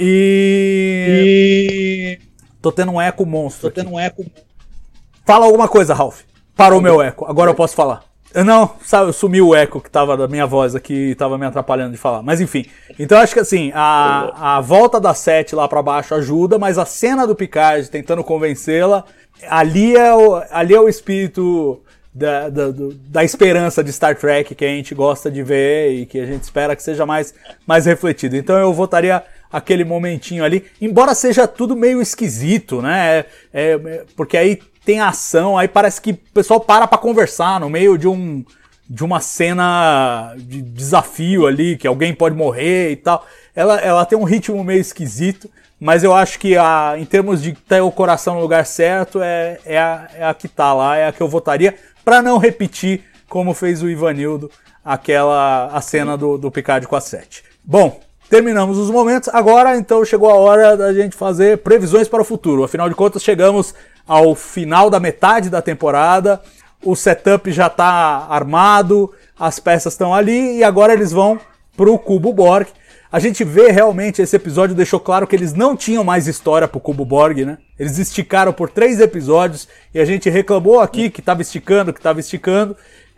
Speaker 4: E... e... Tô tendo um eco monstro.
Speaker 7: Tô tendo
Speaker 4: aqui.
Speaker 7: um eco.
Speaker 4: Fala alguma coisa, Ralph. Parou meu eco. Agora eu posso falar. Não, sabe, sumiu o eco que tava da minha voz aqui, tava me atrapalhando de falar. Mas enfim. Então acho que assim, a, a volta da Sete lá pra baixo ajuda, mas a cena do Picard tentando convencê-la, ali é o, ali é o espírito... Da, da, da esperança de Star Trek que a gente gosta de ver e que a gente espera que seja mais, mais refletido. Então eu votaria aquele momentinho ali, embora seja tudo meio esquisito, né? É, é, porque aí tem ação, aí parece que o pessoal para pra conversar no meio de um de uma cena de desafio ali, que alguém pode morrer e tal. Ela, ela tem um ritmo meio esquisito, mas eu acho que a, em termos de ter o coração no lugar certo, é, é, a, é a que tá lá, é a que eu votaria. Pra não repetir, como fez o Ivanildo, aquela a cena do, do Picard com a Sete. Bom, terminamos os momentos. Agora, então, chegou a hora da gente fazer previsões para o futuro. Afinal de contas, chegamos ao final da metade da temporada. O setup já está armado, as peças estão ali e agora eles vão pro Cubo Borg. A gente vê realmente, esse episódio deixou claro que eles não tinham mais história pro Cubo Borg, né? Eles esticaram por três episódios e a gente reclamou aqui que tava esticando, que tava esticando.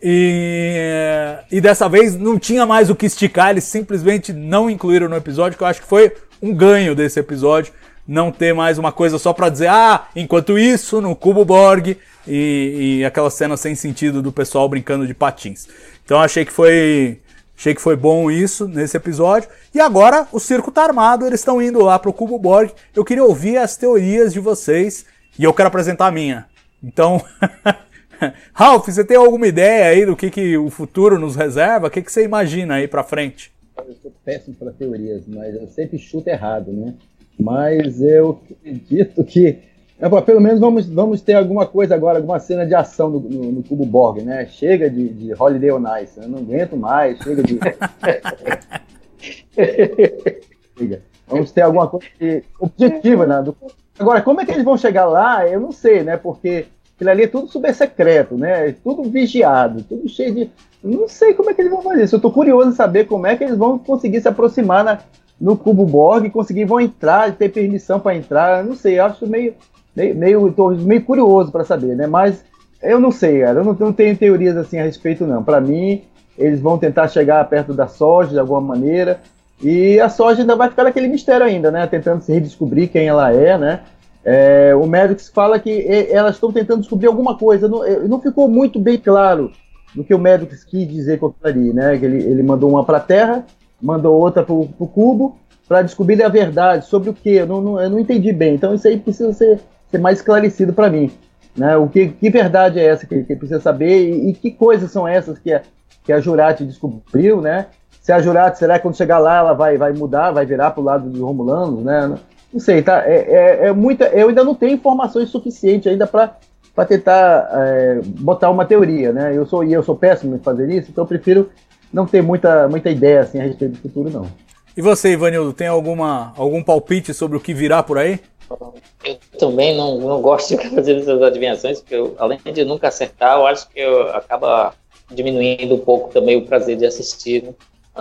Speaker 4: E, e dessa vez não tinha mais o que esticar, eles simplesmente não incluíram no episódio, que eu acho que foi um ganho desse episódio, não ter mais uma coisa só pra dizer, ah, enquanto isso, no Cubo Borg, e, e aquela cena sem sentido do pessoal brincando de patins. Então achei que foi... Achei que foi bom isso nesse episódio. E agora o circo tá armado, eles estão indo lá pro Cubo Borg. Eu queria ouvir as teorias de vocês e eu quero apresentar a minha. Então, Ralph, você tem alguma ideia aí do que, que o futuro nos reserva? O que, que você imagina aí pra frente?
Speaker 5: Eu sou péssimo para teorias, mas eu sempre chuto errado, né? Mas eu acredito que É, pelo menos vamos, vamos ter alguma coisa agora, alguma cena de ação no, no, no Cubo Borg, né? Chega de, de Holiday on Ice, eu não aguento mais, chega de... chega. Vamos ter alguma coisa de objetiva, né? Do... Agora, como é que eles vão chegar lá, eu não sei, né? Porque aquilo ali é tudo super secreto, né? Tudo vigiado, tudo cheio de... Não sei como é que eles vão fazer isso, eu tô curioso em saber como é que eles vão conseguir se aproximar na, no Cubo Borg, conseguir, vão entrar, ter permissão para entrar, eu não sei, eu acho meio... Meio, meio, tô meio curioso para saber, né? Mas eu não sei, cara. Eu não, não tenho teorias assim a respeito, não. Para mim, eles vão tentar chegar perto da Soja de alguma maneira. E a Soja ainda vai ficar naquele mistério ainda, né? Tentando se redescobrir quem ela é, né? É, o Maddox fala que elas estão tentando descobrir alguma coisa. Não, não ficou muito bem claro do que o Maddox quis dizer com aquilo ali, né? Que ele, ele mandou uma para a Terra, mandou outra para o Cubo, para descobrir a verdade sobre o que. Eu não, não, eu não entendi bem. Então isso aí precisa ser ser mais esclarecido para mim, né? O que, que verdade é essa que, que precisa saber e, e que coisas são essas que a, que a Jurati descobriu, né? Se a Jurati, será que quando chegar lá ela vai, vai mudar, vai virar pro lado dos Romulanos, né? Não sei, tá? É, é, é muita, eu ainda não tenho informações suficientes ainda para para tentar é, botar uma teoria, né? Eu sou e eu sou péssimo em fazer isso, então eu prefiro não ter muita muita ideia assim a respeito do futuro, não.
Speaker 4: E você, Ivanildo, tem alguma algum palpite sobre o que virá por aí?
Speaker 6: Eu também não, não gosto de fazer essas adivinhações, porque eu, além de nunca acertar, eu acho que eu acaba diminuindo um pouco também o prazer de assistir, né?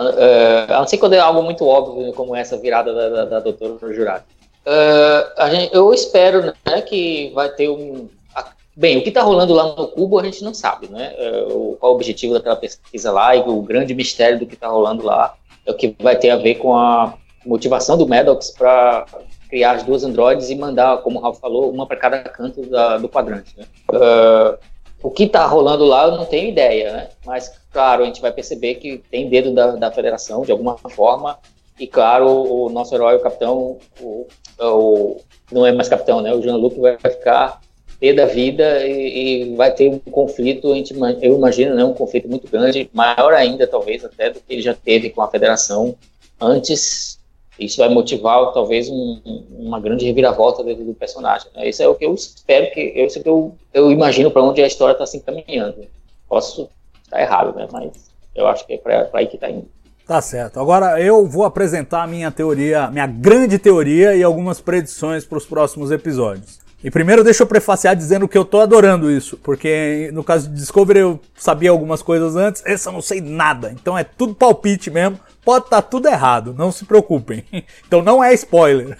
Speaker 6: Uh, a não ser quando é algo muito óbvio, como essa virada da, da, da doutora Jurati. Uh, a gente, eu espero, né, que vai ter um... A, bem, o que está rolando lá no Cubo a gente não sabe, né? Uh, qual o objetivo daquela pesquisa lá, e o grande mistério do que está rolando lá é o que vai ter a ver com a motivação do Maddox para criar as duas androides e mandar, como o Ralph falou, uma para cada canto da, do quadrante, né? Uh, o que está rolando lá eu não tenho ideia, né? Mas, claro, a gente vai perceber que tem dedo da, da Federação, de alguma forma, e, claro, o, o nosso herói, o capitão, o, o, não é mais capitão, né? O Jean-Luc vai ficar pé da vida e, e vai ter um conflito, a gente, eu imagino, né? Um conflito muito grande, maior ainda, talvez, até do que ele já teve com a Federação antes. Isso vai motivar, talvez, um, uma grande reviravolta dentro do personagem, né? Isso é o que eu espero, que eu, isso é o que eu, eu imagino para onde a história está se encaminhando. Posso estar errado, né? Mas eu acho que é para aí que está indo.
Speaker 4: Tá certo. Agora eu vou apresentar a minha teoria, minha grande teoria e algumas predições para os próximos episódios. E primeiro deixa eu prefaciar dizendo que eu tô adorando isso, porque no caso de Discovery eu sabia algumas coisas antes, essa eu não sei nada, então é tudo palpite mesmo. Pode estar tudo errado, não se preocupem. Então não é spoiler.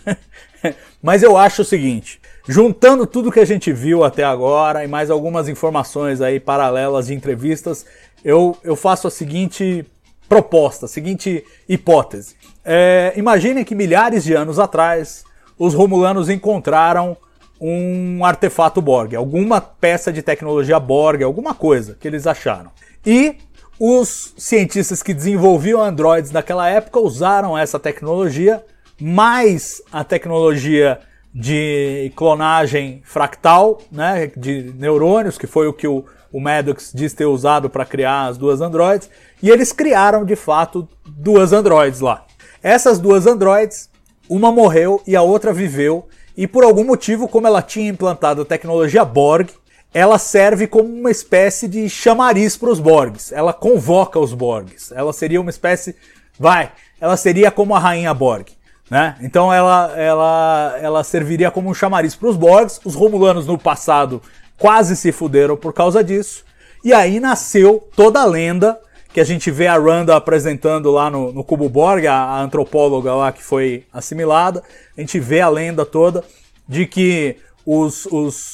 Speaker 4: Mas eu acho o seguinte, juntando tudo que a gente viu até agora e mais algumas informações aí paralelas de entrevistas, eu, eu faço a seguinte proposta, a seguinte hipótese. É, imaginem que milhares de anos atrás, os Romulanos encontraram um artefato Borg, alguma peça de tecnologia Borg, alguma coisa que eles acharam. E os cientistas que desenvolviam androides naquela época usaram essa tecnologia, mais a tecnologia de clonagem fractal, né, de neurônios, que foi o que o, o Maddox diz ter usado para criar as duas androides, e eles criaram de fato duas androides lá. Essas duas androides, uma morreu e a outra viveu, e por algum motivo, como ela tinha implantado a tecnologia Borg, ela serve como uma espécie de chamariz para os Borgs. Ela convoca os Borgs. Ela seria uma espécie... Vai, ela seria como a Rainha Borg, né? Então ela, ela, ela serviria como um chamariz para os Borgs. Os Romulanos no passado quase se fuderam por causa disso. E aí nasceu toda a lenda que a gente vê a Randa apresentando lá no, no Cubo Borg, a, a antropóloga lá que foi assimilada. A gente vê a lenda toda de que os... os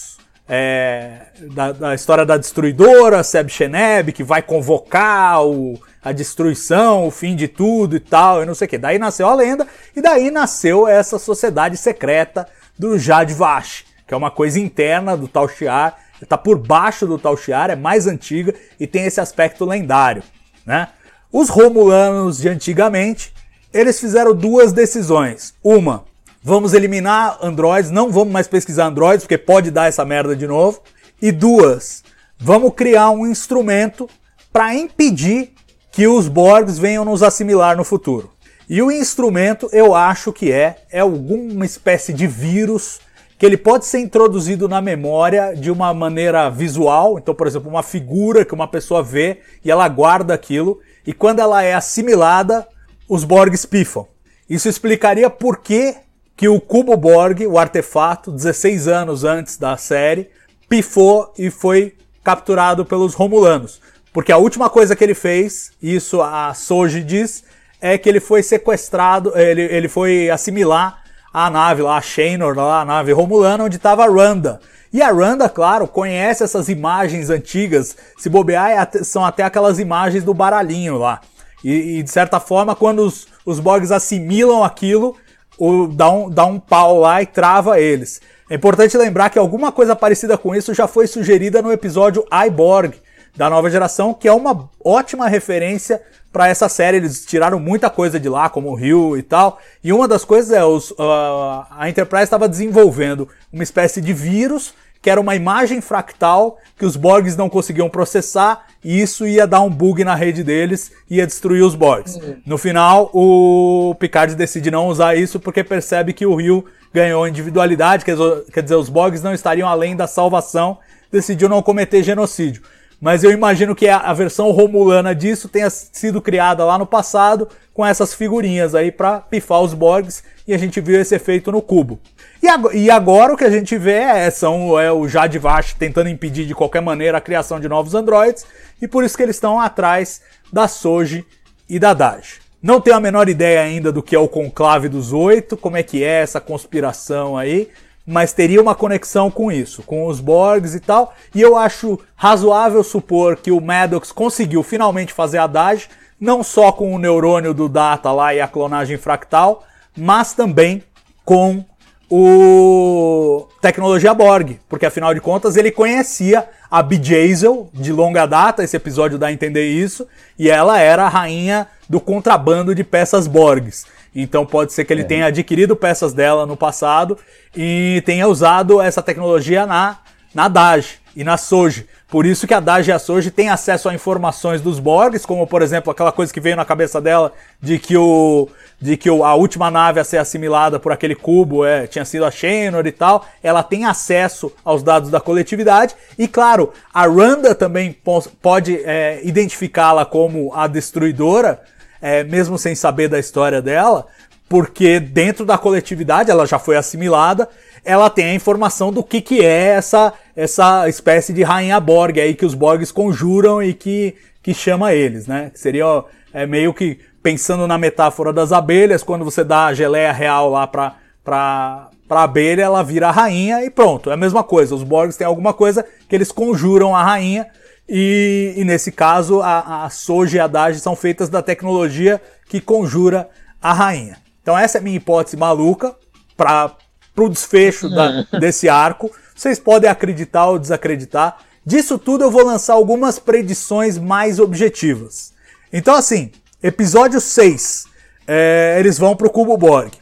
Speaker 4: é, da, da história da destruidora, Seb Sheneb, que vai convocar o, a destruição, o fim de tudo e tal, e não sei o que. Daí nasceu a lenda, e daí nasceu essa sociedade secreta do Zhat Vash, que é uma coisa interna do Tal Shiar, está por baixo do Tal Shiar, é mais antiga e tem esse aspecto lendário, né? Os Romulanos de antigamente, eles fizeram duas decisões. Uma, vamos eliminar androides, não vamos mais pesquisar androides, porque pode dar essa merda de novo. E duas, vamos criar um instrumento para impedir que os Borgs venham nos assimilar no futuro. E o instrumento, eu acho que é, é alguma espécie de vírus que ele pode ser introduzido na memória de uma maneira visual. Então, por exemplo, uma figura que uma pessoa vê e ela guarda aquilo, e quando ela é assimilada, os Borgs pifam. Isso explicaria por que, que o Cubo Borg, o artefato, dezesseis anos antes da série, pifou e foi capturado pelos Romulanos. Porque a última coisa que ele fez, isso a Soji diz, é que ele foi sequestrado, ele, ele foi assimilar a nave lá, a Shaynor, lá, a nave Romulana, onde estava a Randa. E a Randa, claro, conhece essas imagens antigas, se bobear, são até aquelas imagens do baralhinho lá. E, e de certa forma, quando os, os Borgs assimilam aquilo, o, dá, um, dá um pau lá e trava eles. É importante lembrar que alguma coisa parecida com isso já foi sugerida no episódio iBorg, da nova geração, que é uma ótima referência para essa série. Eles tiraram muita coisa de lá, como o Rio e tal, e uma das coisas é os, uh, a Enterprise estava desenvolvendo uma espécie de vírus, que era uma imagem fractal que os Borgs não conseguiam processar, e isso ia dar um bug na rede deles e ia destruir os Borgs. Uhum. No final, o Picard decide não usar isso porque percebe que o Rio ganhou individualidade, quer dizer, os Borgs não estariam além da salvação, decidiu não cometer genocídio. Mas eu imagino que a versão romulana disso tenha sido criada lá no passado com essas figurinhas aí para pifar os Borgs, e a gente viu esse efeito no cubo. E agora o que a gente vê é, são, é o Zhat Vash tentando impedir de qualquer maneira a criação de novos androides, e por isso que eles estão atrás da Soji e da Dahj. Não tenho a menor ideia ainda do que é o Conclave dos Oito, como é que é essa conspiração aí, mas teria uma conexão com isso, com os Borgs e tal, e eu acho razoável supor que o Maddox conseguiu finalmente fazer a Dahj, não só com o neurônio do Data lá e a clonagem fractal, mas também com o tecnologia Borg, porque afinal de contas ele conhecia a Bjayzl de longa data, esse episódio dá a entender isso, e ela era a rainha do contrabando de peças Borgs. Então pode ser que ele é. tenha adquirido peças dela no passado e tenha usado essa tecnologia na, na Dahj e na Soji. Por isso que a Dahj e a Soji têm acesso a informações dos Borgs, como por exemplo aquela coisa que veio na cabeça dela de que, o, de que o, a última nave a ser assimilada por aquele cubo é, tinha sido a Shaynor e tal. Ela tem acesso aos dados da coletividade e, claro, a Randa também pode é, identificá-la como a destruidora, É, mesmo sem saber da história dela, porque dentro da coletividade ela já foi assimilada, ela tem a informação do que, que é essa, essa espécie de rainha Borg aí que os Borgs conjuram e que, que chama eles, né? Seria é, meio que pensando na metáfora das abelhas, quando você dá a geleia real lá pra, pra, pra abelha, ela vira a rainha e pronto, é a mesma coisa. Os Borgs têm alguma coisa que eles conjuram a rainha. E, e nesse caso, a, a Soji e a Dahj são feitas da tecnologia que conjura a rainha. Então essa é a minha hipótese maluca para o desfecho da, desse arco. Vocês podem acreditar ou desacreditar. Disso tudo eu vou lançar algumas predições mais objetivas. Então assim, episódio seis, é, eles vão para o Cubo Borg.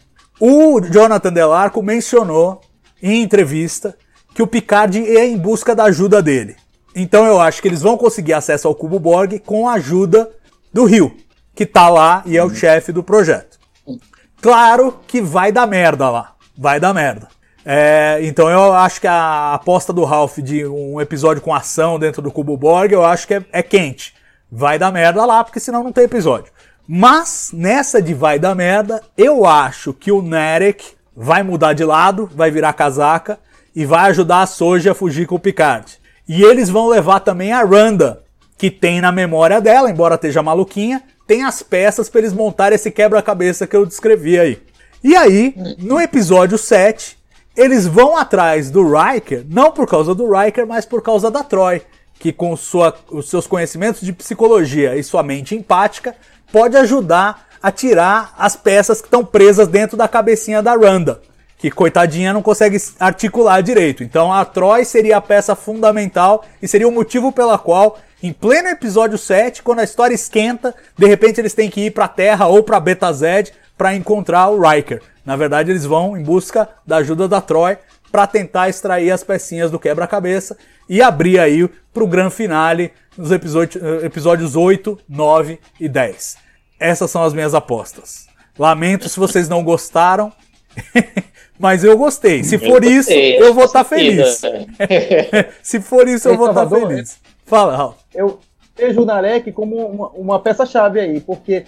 Speaker 4: O Jonathan Del Arco mencionou em entrevista que o Picard ia em busca da ajuda dele. Então eu acho que eles vão conseguir acesso ao Cubo Borg com a ajuda do Rio, que tá lá e é o chefe do projeto. Claro que vai dar merda lá, vai dar merda. É, então eu acho que a aposta do Ralph de um episódio com ação dentro do Cubo Borg, eu acho que é, é quente. Vai dar merda lá, porque senão não tem episódio. Mas nessa de vai dar merda, eu acho que o Narek vai mudar de lado, vai virar casaca e vai ajudar a Soji a fugir com o Picard. E eles vão levar também a Randa, que tem na memória dela, embora esteja maluquinha, tem as peças para eles montarem esse quebra-cabeça que eu descrevi aí. E aí, no episódio sete, eles vão atrás do Riker, não por causa do Riker, mas por causa da Troi, que com sua, os seus conhecimentos de psicologia e sua mente empática, pode ajudar a tirar as peças que estão presas dentro da cabecinha da Randa, que coitadinha não consegue articular direito. Então a Troi seria a peça fundamental e seria o motivo pela qual, em pleno episódio sete, quando a história esquenta, de repente eles têm que ir para a Terra ou para Beta Z para encontrar o Riker. Na verdade, eles vão em busca da ajuda da Troi para tentar extrair as pecinhas do quebra-cabeça e abrir aí para o grande finale nos episódios, episódios oito, nove e dez. Essas são as minhas apostas. Lamento se vocês não gostaram, mas eu gostei. Se for eu isso, gostei, eu vou estar tá feliz. Se for isso, eu vou estar tá feliz. Fala, Raul.
Speaker 5: Eu vejo o Narek como uma, uma peça-chave aí, porque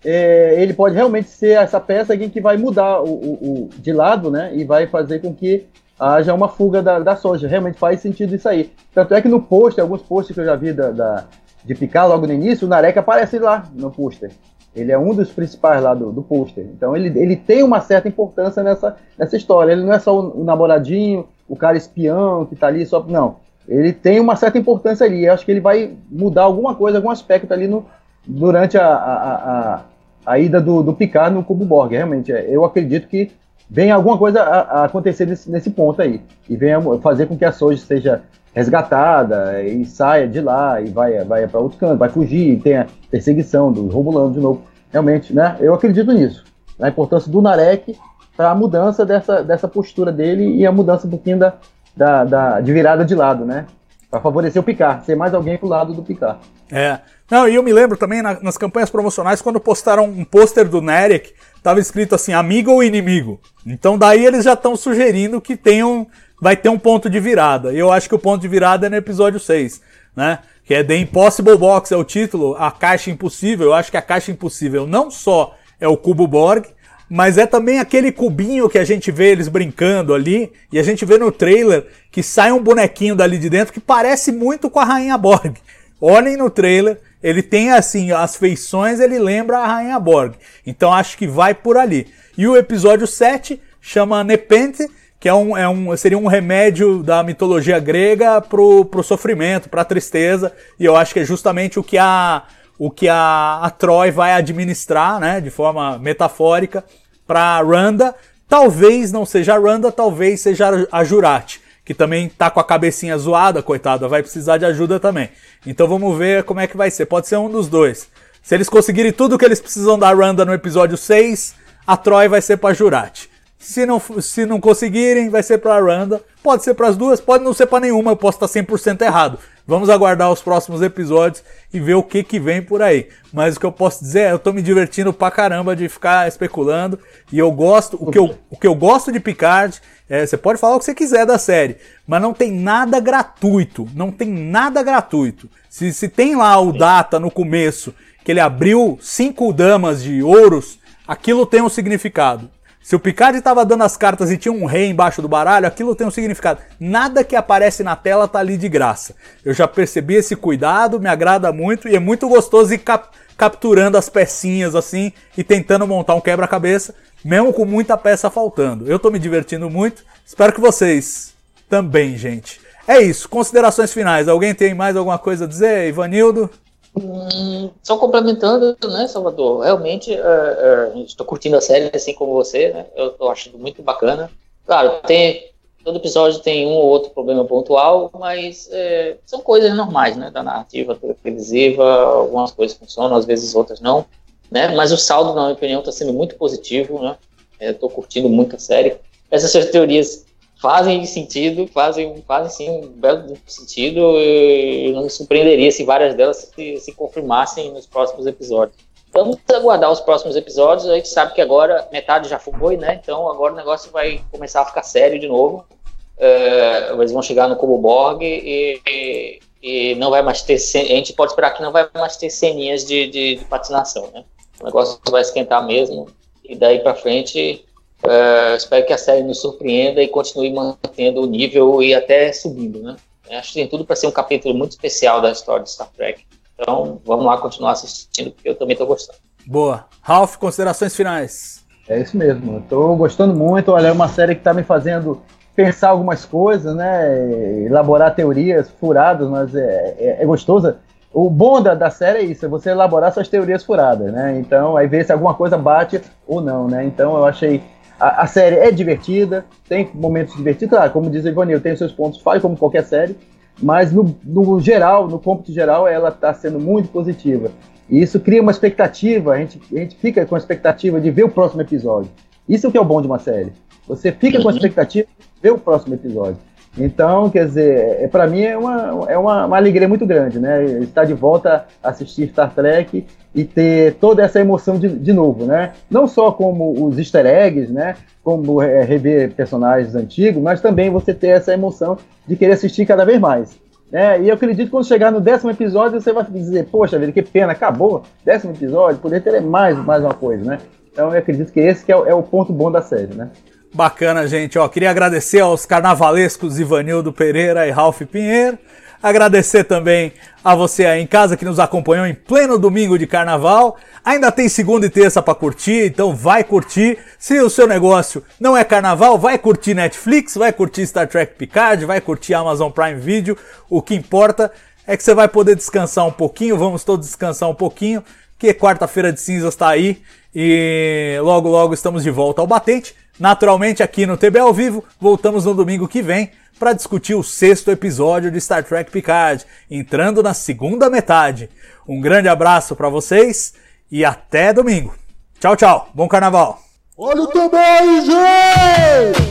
Speaker 5: é, ele pode realmente ser essa peça que vai mudar o, o, o de lado, né? E vai fazer com que haja uma fuga da, da soja. Realmente faz sentido isso aí. Tanto é que no pôster, alguns posters que eu já vi da, da, de Picard logo no início, o Narek aparece lá no pôster. Ele é um dos principais lá do, do pôster. Então ele, ele tem uma certa importância nessa, nessa história. Ele não é só o, o namoradinho, o cara espião que tá ali só... Não. Ele tem uma certa importância ali. Eu acho que ele vai mudar alguma coisa, algum aspecto ali no, durante a, a, a, a ida do, do Picard no Cubo Borg. Realmente, eu acredito que venha alguma coisa a, a acontecer nesse, nesse ponto aí. E venha fazer com que a Soji seja resgatada e saia de lá e vai, vai para outro canto, vai fugir e tenha perseguição do Romulano de novo. Realmente, né? Eu acredito nisso. Na importância do Narek para a mudança dessa, dessa postura dele e a mudança um pouquinho da, da, da, de virada de lado, né? Para favorecer o Picard, ser mais alguém pro lado do Picard.
Speaker 4: É. Não, e eu me lembro também na, nas campanhas promocionais, quando postaram um pôster do Narek, tava escrito assim, amigo ou inimigo. Então daí eles já estão sugerindo que tenham, vai ter um ponto de virada. E eu acho que o ponto de virada é no episódio seis, né? Que é The Impossible Box, é o título, a Caixa Impossível. Eu acho que a Caixa Impossível não só é o Cubo Borg, mas é também aquele cubinho que a gente vê eles brincando ali, e a gente vê no trailer que sai um bonequinho dali de dentro que parece muito com a Rainha Borg. Olhem no trailer, ele tem assim, as feições, ele lembra a Rainha Borg. Então acho que vai por ali. E o episódio sete chama Nepenthe, que é um, é um, seria um remédio da mitologia grega pro, pro sofrimento, pra tristeza, e eu acho que é justamente o que a, o que a, a Troi vai administrar, né, de forma metafórica, pra Randa. Talvez não seja a Randa, talvez seja a Jurati, que também tá com a cabecinha zoada, coitada, vai precisar de ajuda também. Então vamos ver como é que vai ser, pode ser um dos dois. Se eles conseguirem tudo que eles precisam da Randa no episódio seis, a Troi vai ser pra Jurati. Se não, se não conseguirem, vai ser pra Randa. Pode ser pras duas, pode não ser pra nenhuma, eu posso estar cem por cento errado. Vamos aguardar os próximos episódios e ver o que que vem por aí. Mas o que eu posso dizer é, eu tô me divertindo pra caramba de ficar especulando. E eu gosto, o que eu, o que eu gosto de Picard, é, você pode falar o que você quiser da série, mas não tem nada gratuito, não tem nada gratuito. Se, se tem lá o Data no começo, que ele abriu cinco damas de ouros, aquilo tem um significado. Se o Picard estava dando as cartas e tinha um rei embaixo do baralho, aquilo tem um significado. Nada que aparece na tela tá ali de graça. Eu já percebi esse cuidado, me agrada muito e é muito gostoso ir cap capturando as pecinhas assim e tentando montar um quebra-cabeça, mesmo com muita peça faltando. Eu tô me divertindo muito, espero que vocês também, gente. É isso, considerações finais. Alguém tem mais alguma coisa a dizer, Ivanildo?
Speaker 6: Hum, só complementando, né, Salvador, realmente uh, uh, estou curtindo a série assim como você, né, eu estou achando muito bacana. Claro, tem, todo episódio tem um ou outro problema pontual, mas é, são coisas normais, né, da narrativa televisiva, algumas coisas funcionam, às vezes outras não, né, mas o saldo, na minha opinião, está sendo muito positivo, né, estou curtindo muito a série. Essas suas teorias fazem sentido, fazem, fazem sim um belo sentido, e não me surpreenderia se várias delas se, se confirmassem nos próximos episódios. Vamos aguardar os próximos episódios, a gente sabe que agora metade já foi, né, então agora o negócio vai começar a ficar sério de novo, é, eles vão chegar no Cubo Borg e, e, e não vai mais ter, a gente pode esperar que não vai mais ter ceninhas de, de, de patinação, né, o negócio vai esquentar mesmo, e daí pra frente... Uh, espero que a série nos surpreenda e continue mantendo o nível e até subindo, né? Acho que tem tudo para ser um capítulo muito especial da história de Star Trek. Então, vamos lá continuar assistindo, porque eu também estou gostando.
Speaker 4: Boa. Ralph, considerações finais.
Speaker 5: É isso mesmo, eu tô gostando muito. Olha, é uma série que tá me fazendo pensar algumas coisas, né? Elaborar teorias furadas, mas é, é, é gostoso. O bom da, da série é isso, é você elaborar suas teorias furadas, né? Então, aí ver se alguma coisa bate ou não, né? Então, eu achei... A, a série é divertida, tem momentos divertidos, claro, como diz o Ivanil, tem seus pontos falhos, como qualquer série, mas no, no geral, no cômputo geral, ela está sendo muito positiva. E isso cria uma expectativa, a gente, a gente fica com a expectativa de ver o próximo episódio. Isso que é o bom de uma série. Você fica com a expectativa de ver o próximo episódio. Então, quer dizer, é, para mim é, uma, é uma, uma alegria muito grande, né? Estar de volta a assistir Star Trek e ter toda essa emoção de, de novo, né? Não só como os easter eggs, né? Como é, rever personagens antigos, mas também você ter essa emoção de querer assistir cada vez mais. Né? E eu acredito que quando chegar no décimo episódio, você vai dizer, poxa vida, que pena, acabou, décimo episódio, poderia ter mais, mais uma coisa, né? Então eu acredito que esse que é, o, é o ponto bom da série, né?
Speaker 4: Bacana, gente. Ó, queria agradecer aos carnavalescos Ivanildo Pereira e Ralph Pinheiro. Agradecer também a você aí em casa que nos acompanhou em pleno domingo de carnaval. Ainda tem segunda e terça para curtir, então vai curtir. Se o seu negócio não é carnaval, vai curtir Netflix, vai curtir Star Trek Picard, vai curtir Amazon Prime Video. O que importa é que você vai poder descansar um pouquinho, vamos todos descansar um pouquinho, que quarta-feira de cinzas está aí e logo logo estamos de volta ao batente. Naturalmente aqui no T B ao vivo, voltamos no domingo que vem para discutir o sexto episódio de Star Trek Picard, entrando na segunda metade. Um grande abraço para vocês e até domingo. Tchau, tchau. Bom carnaval.
Speaker 3: Olha o T B aí, gente!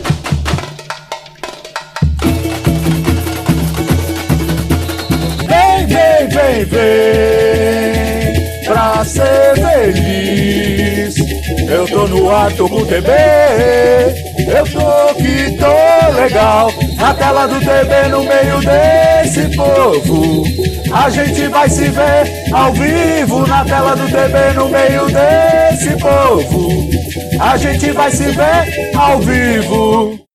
Speaker 3: Vem, vem, vem, vem, pra ser feliz. Eu tô no ar, tô com o T B, eu tô que tô legal. Na tela do T V, no meio desse povo, a gente vai se ver ao vivo. Na tela do T V, no meio desse povo, a gente vai se ver ao vivo.